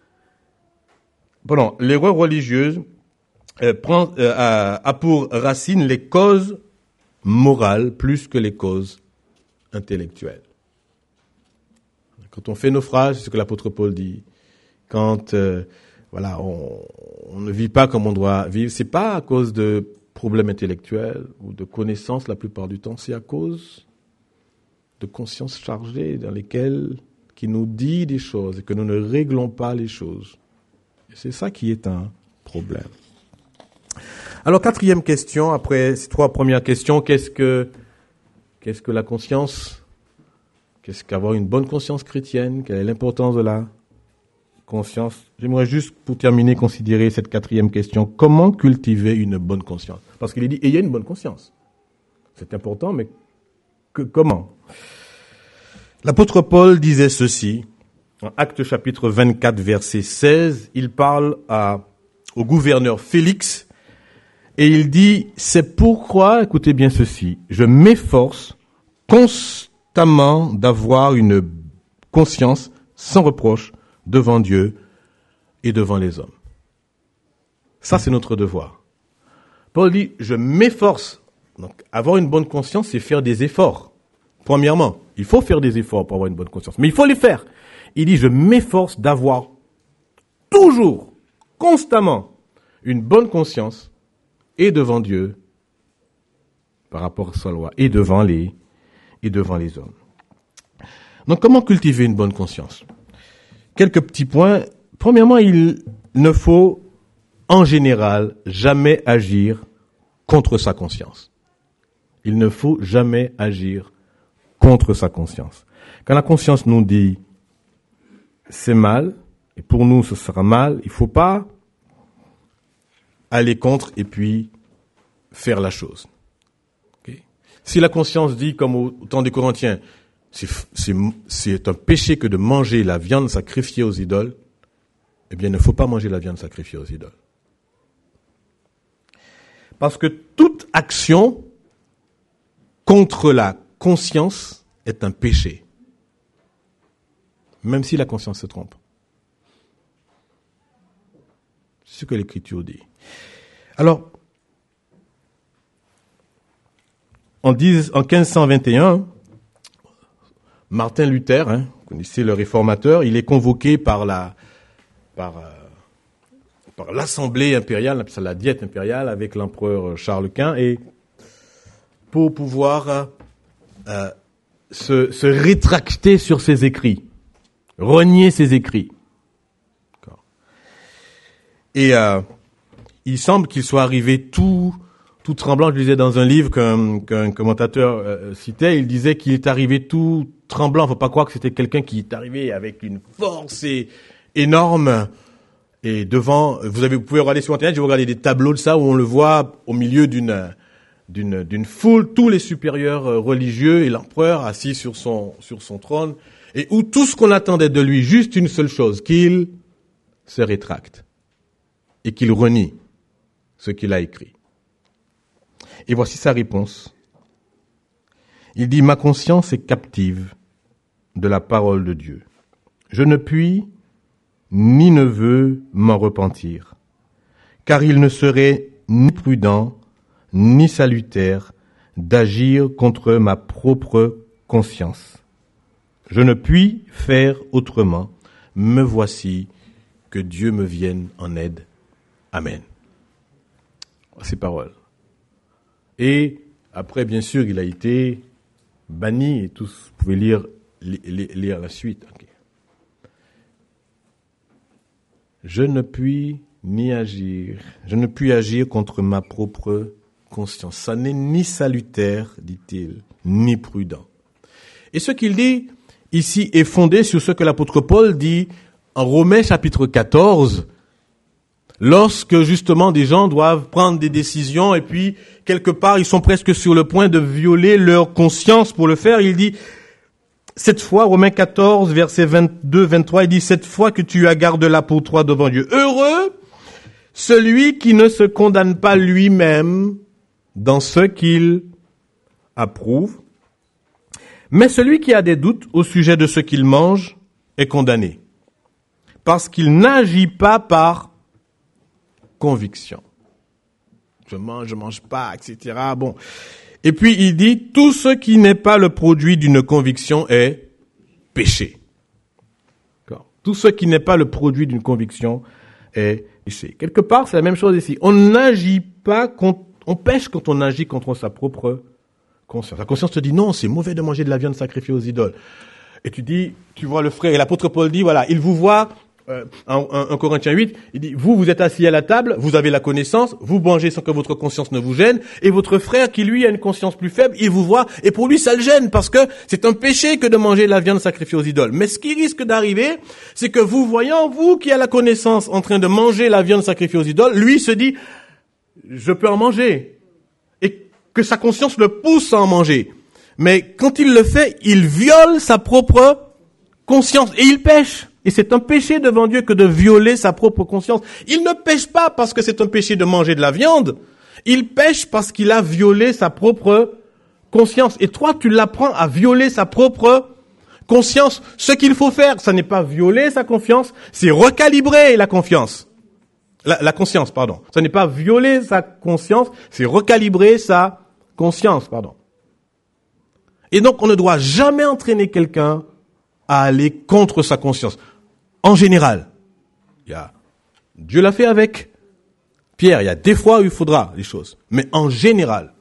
l'erreur religieuse a pour racine les causes morales plus que les causes intellectuelles. Quand on fait naufrage, c'est ce que l'apôtre Paul dit. Quand on ne vit pas comme on doit vivre, c'est pas à cause de problèmes intellectuels ou de connaissances la plupart du temps, c'est à cause de conscience chargée qui nous dit des choses et que nous ne réglons pas les choses. Et c'est ça qui est un problème. Alors, quatrième question, après ces trois premières questions, qu'est-ce que la conscience? Qu'est-ce qu'avoir une bonne conscience chrétienne? Quelle est l'importance de la conscience? J'aimerais juste, pour terminer, considérer cette quatrième question. Comment cultiver une bonne conscience? Parce qu'il est dit, ayez une bonne conscience. C'est important, mais comment? L'apôtre Paul disait ceci, en Actes chapitre 24, verset 16, il parle au gouverneur Félix, et il dit, c'est pourquoi, écoutez bien ceci, je m'efforce constamment d'avoir une conscience sans reproche devant Dieu et devant les hommes. Ça, c'est notre devoir. Paul dit, je m'efforce. Donc, avoir une bonne conscience, c'est faire des efforts. Premièrement, il faut faire des efforts pour avoir une bonne conscience, mais il faut les faire. Il dit, je m'efforce d'avoir toujours, constamment, une bonne conscience et devant Dieu, par rapport à sa loi, et devant les hommes. Donc, comment cultiver une bonne conscience? Quelques petits points. Premièrement, il ne faut, en général, jamais agir contre sa conscience. Il ne faut jamais agir contre sa conscience. Quand la conscience nous dit c'est mal, et pour nous ce sera mal, il ne faut pas aller contre et puis faire la chose. Okay? Si la conscience dit, comme au temps des Corinthiens, c'est un péché que de manger la viande sacrifiée aux idoles, eh bien il ne faut pas manger la viande sacrifiée aux idoles. Parce que toute action contre la conscience est un péché. Même si la conscience se trompe. C'est ce que l'Écriture dit. Alors, en 1521, Martin Luther, vous connaissez le réformateur, il est convoqué par l'Assemblée impériale, la Diète impériale, avec l'empereur Charles Quint, et pour pouvoir se rétracter sur ses écrits, renier ses écrits. Et il semble qu'il soit arrivé tout tremblant. Je lisais dans un livre qu'un commentateur citait, il disait qu'il est arrivé tout tremblant. Faut pas croire que c'était quelqu'un qui est arrivé avec une force énorme. Et devant, vous pouvez regarder sur Internet, je vais regarder des tableaux de ça où on le voit au milieu d'une foule, tous les supérieurs religieux et l'empereur assis sur son trône, et où tout ce qu'on attendait de lui, juste une seule chose, qu'il se rétracte et qu'il renie ce qu'il a écrit. Et voici sa réponse. Il dit, ma conscience est captive de la parole de Dieu. Je ne puis ni ne veux m'en repentir, car il ne serait ni prudent ni salutaire d'agir contre ma propre conscience. Je ne puis faire autrement. Me voici, que Dieu me vienne en aide. Amen. Ces paroles. Et après, bien sûr, il a été banni, et tous, vous pouvez lire la suite. Okay. Je ne puis agir contre ma propre conscience. Ça n'est ni salutaire, dit-il, ni prudent. Et ce qu'il dit ici est fondé sur ce que l'apôtre Paul dit en Romains chapitre 14, lorsque justement des gens doivent prendre des décisions et puis quelque part ils sont presque sur le point de violer leur conscience pour le faire. Il dit, cette fois, Romains 14, versets 22, 23, il dit, cette fois que tu as garde-la pour toi devant Dieu. Heureux celui qui ne se condamne pas lui-même dans ce qu'il approuve, mais celui qui a des doutes au sujet de ce qu'il mange est condamné, parce qu'il n'agit pas par conviction. Je mange pas, etc. Bon. Et puis il dit, tout ce qui n'est pas le produit d'une conviction est péché. Tout ce qui n'est pas le produit d'une conviction est péché. Quelque part, c'est la même chose ici. On n'agit pas, on pêche quand on agit contre sa propre conscience. La conscience te dit, non, c'est mauvais de manger de la viande sacrifiée aux idoles. Et tu vois le frère, et l'apôtre Paul dit, voilà, il vous voit, en Corinthiens 8, il dit, vous êtes assis à la table, vous avez la connaissance, vous mangez sans que votre conscience ne vous gêne, et votre frère qui lui a une conscience plus faible, il vous voit, et pour lui ça le gêne, parce que c'est un péché que de manger la viande sacrifiée aux idoles. Mais ce qui risque d'arriver, c'est que vous voyant, vous qui a la connaissance en train de manger la viande sacrifiée aux idoles, lui se dit, je peux en manger. Et que sa conscience le pousse à en manger. Mais quand il le fait, il viole sa propre conscience, et il pêche. Et c'est un péché devant Dieu que de violer sa propre conscience. Il ne pêche pas parce que c'est un péché de manger de la viande. Il pêche parce qu'il a violé sa propre conscience. Et toi, tu l'apprends à violer sa propre conscience. Ce qu'il faut faire, ça n'est pas violer sa confiance, c'est recalibrer la confiance. La conscience, pardon. Ça n'est pas violer sa conscience, c'est recalibrer sa conscience, pardon. Et donc, on ne doit jamais entraîner quelqu'un à aller contre sa conscience. En général, Dieu l'a fait avec Pierre. Il y a des fois où il faudra les choses. Mais en général,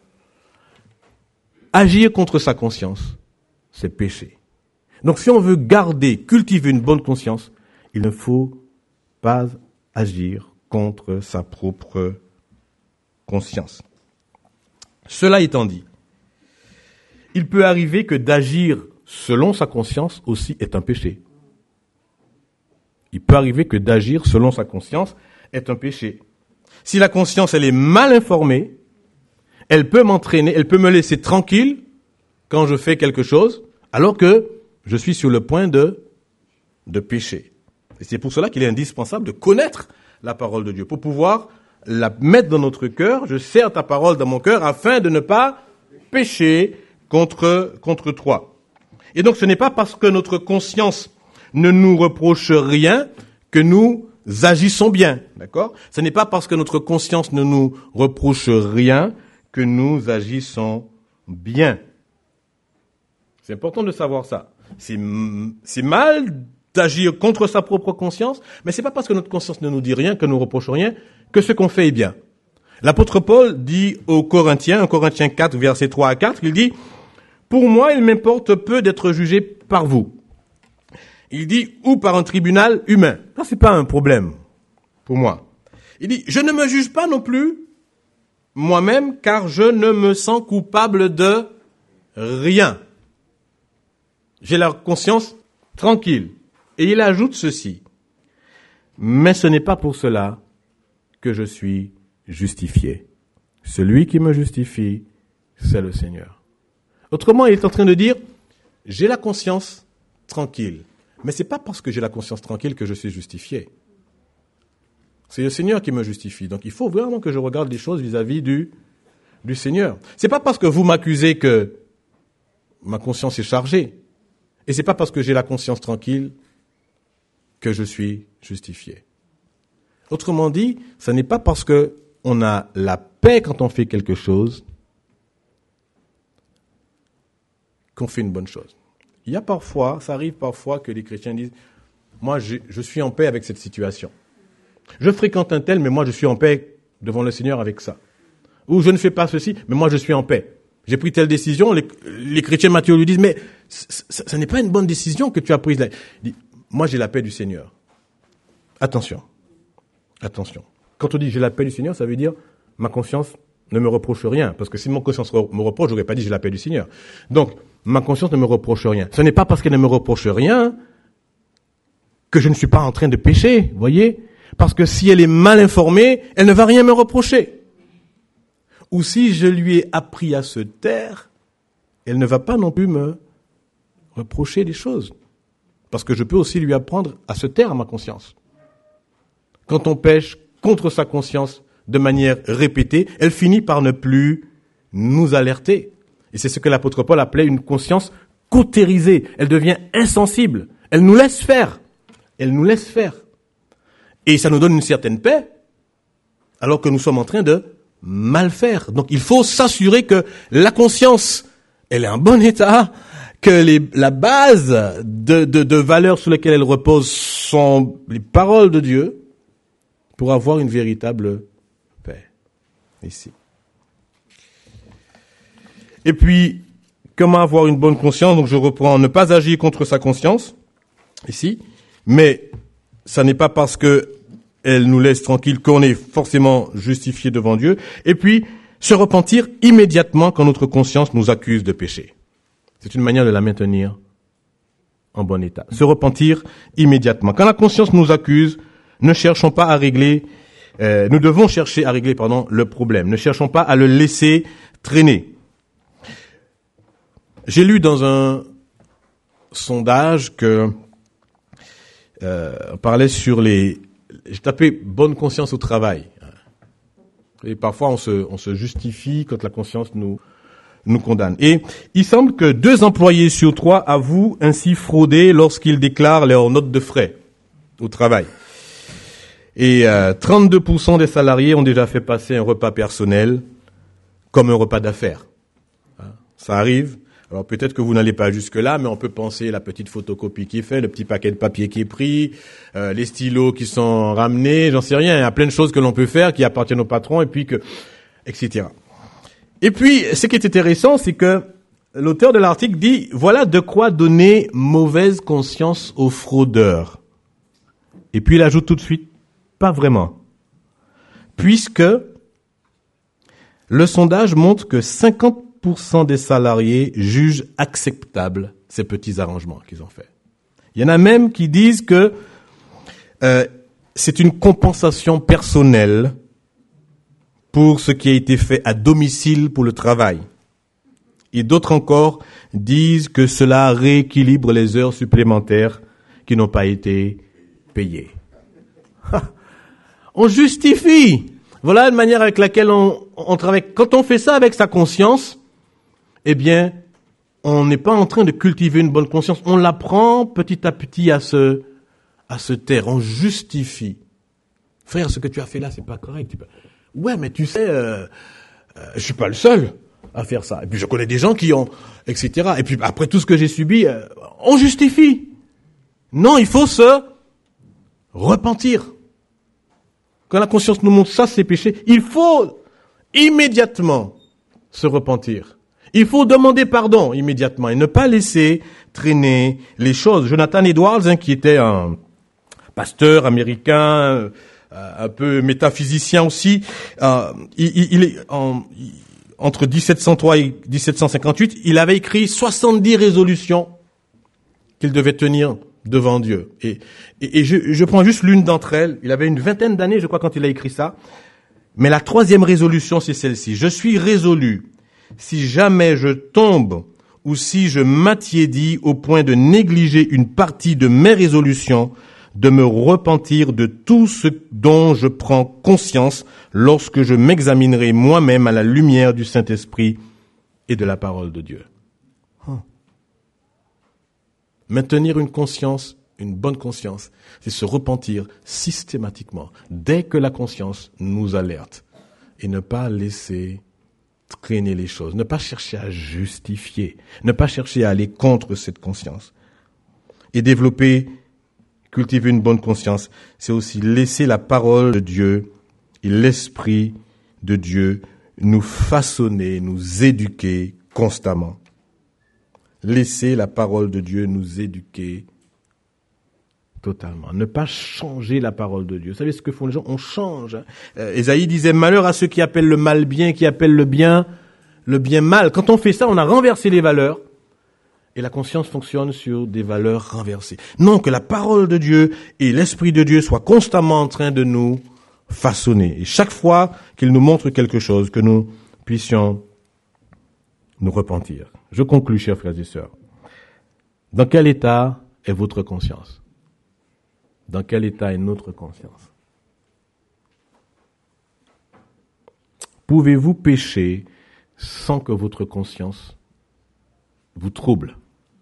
agir contre sa conscience, c'est péché. Donc si on veut cultiver une bonne conscience, il ne faut pas agir contre sa propre conscience. Cela étant dit, il peut arriver que d'agir selon sa conscience aussi est un péché. Il peut arriver que d'agir selon sa conscience est un péché. Si la conscience, elle est mal informée, elle peut m'entraîner, elle peut me laisser tranquille quand je fais quelque chose, alors que je suis sur le point de pécher. Et c'est pour cela qu'il est indispensable de connaître la parole de Dieu, pour pouvoir la mettre dans notre cœur. Je serre ta parole dans mon cœur afin de ne pas pécher contre toi. Et donc ce n'est pas parce que notre conscience ne nous reproche rien que nous agissons bien, d'accord ? Ce n'est pas parce que notre conscience ne nous reproche rien que nous agissons bien. C'est important de savoir ça. C'est mal d'agir contre sa propre conscience, mais c'est pas parce que notre conscience ne nous dit rien, que nous reproche rien, que ce qu'on fait est bien. L'apôtre Paul dit aux Corinthiens, en Corinthiens 4, versets 3 à 4, il dit « Pour moi, il m'importe peu d'être jugé par vous. » Il dit « ou par un tribunal humain. » Ça, c'est pas un problème pour moi. Il dit « Je ne me juge pas non plus moi-même, car je ne me sens coupable de rien. J'ai la conscience tranquille. » Et il ajoute ceci. « Mais ce n'est pas pour cela que je suis justifié. Celui qui me justifie, c'est le Seigneur. » Autrement, il est en train de dire, j'ai la conscience tranquille. Mais c'est pas parce que j'ai la conscience tranquille que je suis justifié. C'est le Seigneur qui me justifie. Donc il faut vraiment que je regarde les choses vis-à-vis du Seigneur. C'est pas parce que vous m'accusez que ma conscience est chargée. Et c'est pas parce que j'ai la conscience tranquille que je suis justifié. Autrement dit, ce n'est pas parce que on a la paix quand on fait quelque chose qu'on fait une bonne chose. Il y a parfois, ça arrive parfois que les chrétiens disent « Moi, je suis en paix avec cette situation. Je fréquente un tel, mais moi, je suis en paix devant le Seigneur avec ça. Ou je ne fais pas ceci, mais moi, je suis en paix. J'ai pris telle décision. » Les chrétiens mature lui disent « Mais ce n'est pas une bonne décision que tu as prise là. » Il dit « Moi, j'ai la paix du Seigneur. » Attention. Attention. Quand on dit « j'ai la paix du Seigneur », ça veut dire « ma conscience ne me reproche rien. » Parce que si mon conscience me reproche, j'aurais pas dit « j'ai la paix du Seigneur ». Donc, ma conscience ne me reproche rien. Ce n'est pas parce qu'elle ne me reproche rien que je ne suis pas en train de pécher, voyez ? Parce que si elle est mal informée, elle ne va rien me reprocher. Ou si je lui ai appris à se taire, elle ne va pas non plus me reprocher des choses. Parce que je peux aussi lui apprendre à se taire à ma conscience. Quand on pêche contre sa conscience de manière répétée, elle finit par ne plus nous alerter. Et c'est ce que l'apôtre Paul appelait une conscience cautérisée. Elle devient insensible. Elle nous laisse faire. Elle nous laisse faire. Et ça nous donne une certaine paix, alors que nous sommes en train de mal faire. Donc il faut s'assurer que la conscience, elle est en bon état, que la base de valeurs sur lesquelles elle repose sont les paroles de Dieu, pour avoir une véritable paix. Ici. Et puis, comment avoir une bonne conscience? Donc je reprends, ne pas agir contre sa conscience, ici, mais ça n'est pas parce que elle nous laisse tranquille qu'on est forcément justifié devant Dieu. Et puis, se repentir immédiatement quand notre conscience nous accuse de péché. C'est une manière de la maintenir en bon état. Se repentir immédiatement. Quand la conscience nous accuse, ne cherchons pas à régler, nous devons chercher à régler, le problème. Ne cherchons pas à le laisser traîner. J'ai lu dans un sondage que on parlait sur j'ai tapé bonne conscience au travail. Et parfois on se justifie quand la conscience nous condamne. Et il semble que 2 employés sur 3 avouent ainsi frauder lorsqu'ils déclarent leurs notes de frais au travail. Et 32% des salariés ont déjà fait passer un repas personnel comme un repas d'affaires. Ça arrive. Alors peut-être que vous n'allez pas jusque-là, mais on peut penser la petite photocopie qui est faite, le petit paquet de papier qui est pris, les stylos qui sont ramenés, j'en sais rien. Il y a plein de choses que l'on peut faire qui appartiennent au patron, et puis etc. Et puis, ce qui est intéressant, c'est que l'auteur de l'article dit, voilà de quoi donner mauvaise conscience aux fraudeurs. Et puis il ajoute tout de suite, pas vraiment. Puisque le sondage montre que 50 30% des salariés jugent acceptables ces petits arrangements qu'ils ont faits. Il y en a même qui disent que c'est une compensation personnelle pour ce qui a été fait à domicile pour le travail. Et d'autres encore disent que cela rééquilibre les heures supplémentaires qui n'ont pas été payées. On justifie. Voilà une manière avec laquelle on travaille. Quand on fait ça avec sa conscience, eh bien, on n'est pas en train de cultiver une bonne conscience. On l'apprend petit à petit à se taire. On justifie. Frère, ce que tu as fait là, c'est pas correct. Ouais, mais tu sais, je suis pas le seul à faire ça. Et puis je connais des gens qui ont, etc. Et puis après tout ce que j'ai subi, on justifie. Non, il faut se repentir. Quand la conscience nous montre ça, c'est péché, il faut immédiatement se repentir. Il faut demander pardon immédiatement et ne pas laisser traîner les choses. Jonathan Edwards, qui était un pasteur américain, un peu métaphysicien aussi, il est entre 1703 et 1758, il avait écrit 70 résolutions qu'il devait tenir devant Dieu. Et je prends juste l'une d'entre elles. Il avait une vingtaine d'années, je crois, quand il a écrit ça. Mais la troisième résolution, c'est celle-ci. Je suis résolu, si jamais je tombe ou si je m'attiédis au point de négliger une partie de mes résolutions, de me repentir de tout ce dont je prends conscience lorsque je m'examinerai moi-même à la lumière du Saint-Esprit et de la parole de Dieu. Maintenir une conscience, une bonne conscience, c'est se repentir systématiquement dès que la conscience nous alerte et ne pas laisser traîner les choses, ne pas chercher à justifier, ne pas chercher à aller contre cette conscience. Et cultiver une bonne conscience, c'est aussi laisser la parole de Dieu et l'Esprit de Dieu nous façonner, nous éduquer constamment. Laisser la parole de Dieu nous éduquer totalement. Ne pas changer la parole de Dieu. Vous savez ce que font les gens? On change. Ésaïe disait, malheur à ceux qui appellent le mal bien, qui appellent le bien mal. Quand on fait ça, on a renversé les valeurs. Et la conscience fonctionne sur des valeurs renversées. Non, que la parole de Dieu et l'Esprit de Dieu soient constamment en train de nous façonner. Et chaque fois qu'il nous montre quelque chose, que nous puissions nous repentir. Je conclus, chers frères et sœurs. Dans quel état est votre conscience? Dans quel état est notre conscience? Pouvez-vous pécher sans que votre conscience vous trouble?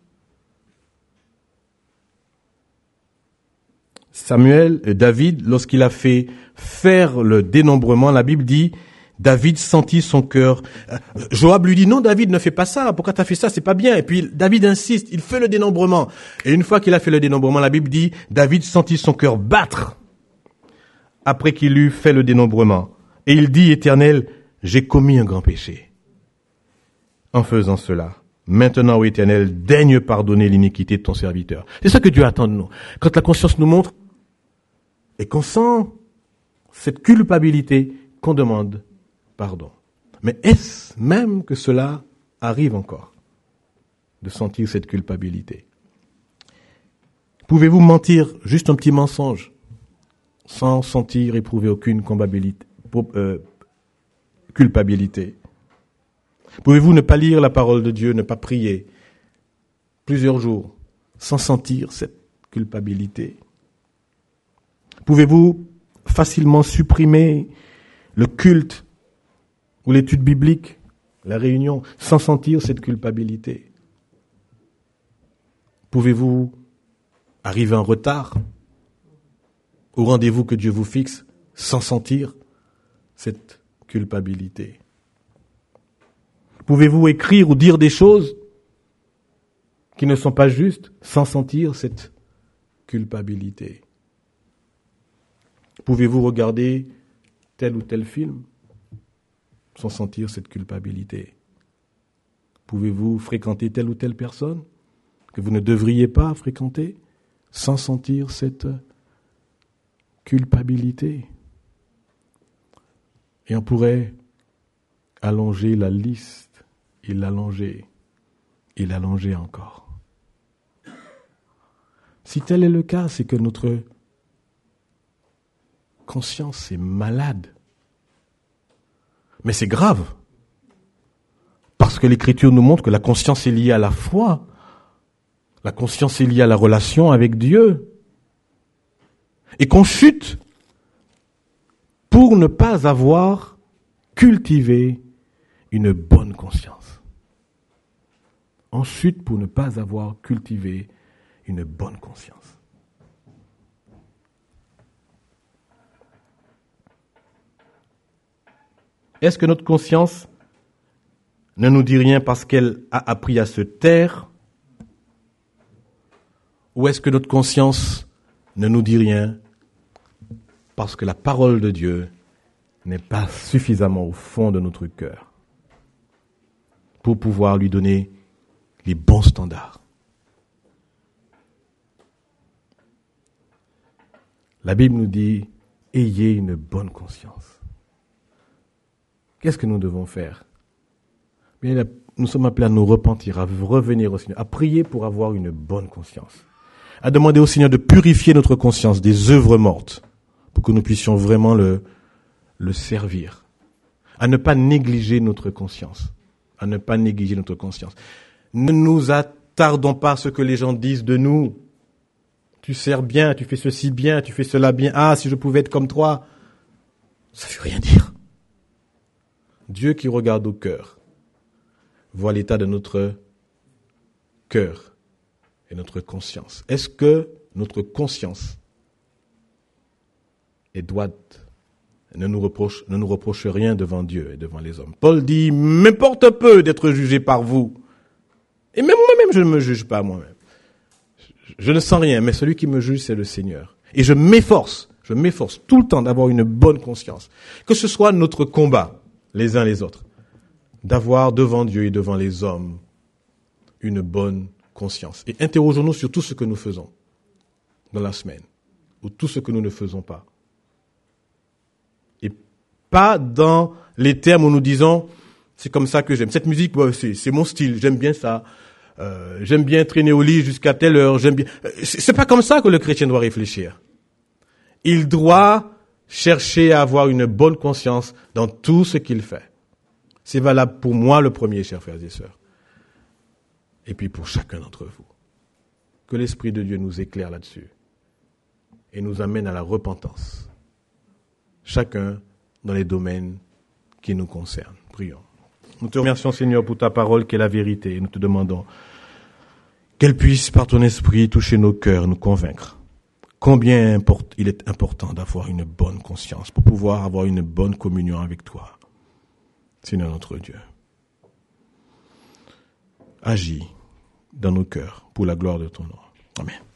David, lorsqu'il a fait faire le dénombrement, la Bible dit, David sentit son cœur. Joab lui dit, non, David, ne fais pas ça. Pourquoi tu as fait ça? C'est pas bien. Et puis, David insiste. Il fait le dénombrement. Et une fois qu'il a fait le dénombrement, la Bible dit, David sentit son cœur battre après qu'il eut fait le dénombrement. Et il dit, Éternel, j'ai commis un grand péché en faisant cela. Maintenant, ô Éternel, daigne pardonner l'iniquité de ton serviteur. C'est ça que Dieu attend de nous. Quand la conscience nous montre et qu'on sent cette culpabilité, qu'on demande pardon. Mais est-ce même que cela arrive encore, de sentir cette culpabilité? Pouvez-vous mentir, juste un petit mensonge, sans sentir, éprouver aucune culpabilité? Pouvez-vous ne pas lire la parole de Dieu, ne pas prier plusieurs jours, sans sentir cette culpabilité? Pouvez-vous facilement supprimer le culte ou l'étude biblique, la réunion, sans sentir cette culpabilité? Pouvez-vous arriver en retard au rendez-vous que Dieu vous fixe sans sentir cette culpabilité? Pouvez-vous écrire ou dire des choses qui ne sont pas justes sans sentir cette culpabilité? Pouvez-vous regarder tel ou tel film sans sentir cette culpabilité? Pouvez-vous fréquenter telle ou telle personne que vous ne devriez pas fréquenter sans sentir cette culpabilité? Et on pourrait allonger la liste il l'allongeait encore. Si tel est le cas, c'est que notre conscience est malade. Mais c'est grave. Parce que l'Écriture nous montre que la conscience est liée à la foi. La conscience est liée à la relation avec Dieu. Et qu'on chute pour ne pas avoir cultivé une bonne conscience. On chute pour ne pas avoir cultivé une bonne conscience. Est-ce que notre conscience ne nous dit rien parce qu'elle a appris à se taire? Ou est-ce que notre conscience ne nous dit rien parce que la parole de Dieu n'est pas suffisamment au fond de notre cœur pour pouvoir lui donner les bons standards? La Bible nous dit, ayez une bonne conscience. Qu'est-ce que nous devons faire? Bien, nous sommes appelés à nous repentir, à revenir au Seigneur, à prier pour avoir une bonne conscience, à demander au Seigneur de purifier notre conscience des œuvres mortes pour que nous puissions vraiment le servir, à ne pas négliger notre conscience, Ne nous attardons pas à ce que les gens disent de nous. Tu sers bien, tu fais ceci bien, tu fais cela bien. Ah, si je pouvais être comme toi. Ça ne veut rien dire. Dieu qui regarde au cœur voit l'état de notre cœur et notre conscience. Est-ce que notre conscience est droite, ne nous reproche rien devant Dieu et devant les hommes? Paul dit, m'importe peu d'être jugé par vous. Et même moi-même, je ne me juge pas moi-même. Je ne sens rien, mais celui qui me juge, c'est le Seigneur. Et je m'efforce tout le temps d'avoir une bonne conscience. Que ce soit notre combat, les uns les autres, d'avoir devant Dieu et devant les hommes une bonne conscience. Et interrogeons-nous sur tout ce que nous faisons dans la semaine, ou tout ce que nous ne faisons pas. Et pas dans les termes où nous disons, c'est comme ça que j'aime. Cette musique, c'est mon style, j'aime bien ça. J'aime bien traîner au lit jusqu'à telle heure, C'est pas comme ça que le chrétien doit réfléchir. Il doit chercher à avoir une bonne conscience dans tout ce qu'il fait. C'est valable pour moi le premier, chers frères et sœurs. Et puis pour chacun d'entre vous. Que l'Esprit de Dieu nous éclaire là-dessus et nous amène à la repentance. Chacun dans les domaines qui nous concernent. Prions. Nous te remercions, Seigneur, pour ta parole qui est la vérité. Et nous te demandons qu'elle puisse, par ton esprit, toucher nos cœurs, nous convaincre combien il est important d'avoir une bonne conscience pour pouvoir avoir une bonne communion avec toi. Seigneur notre Dieu, agis dans nos cœurs pour la gloire de ton nom. Amen.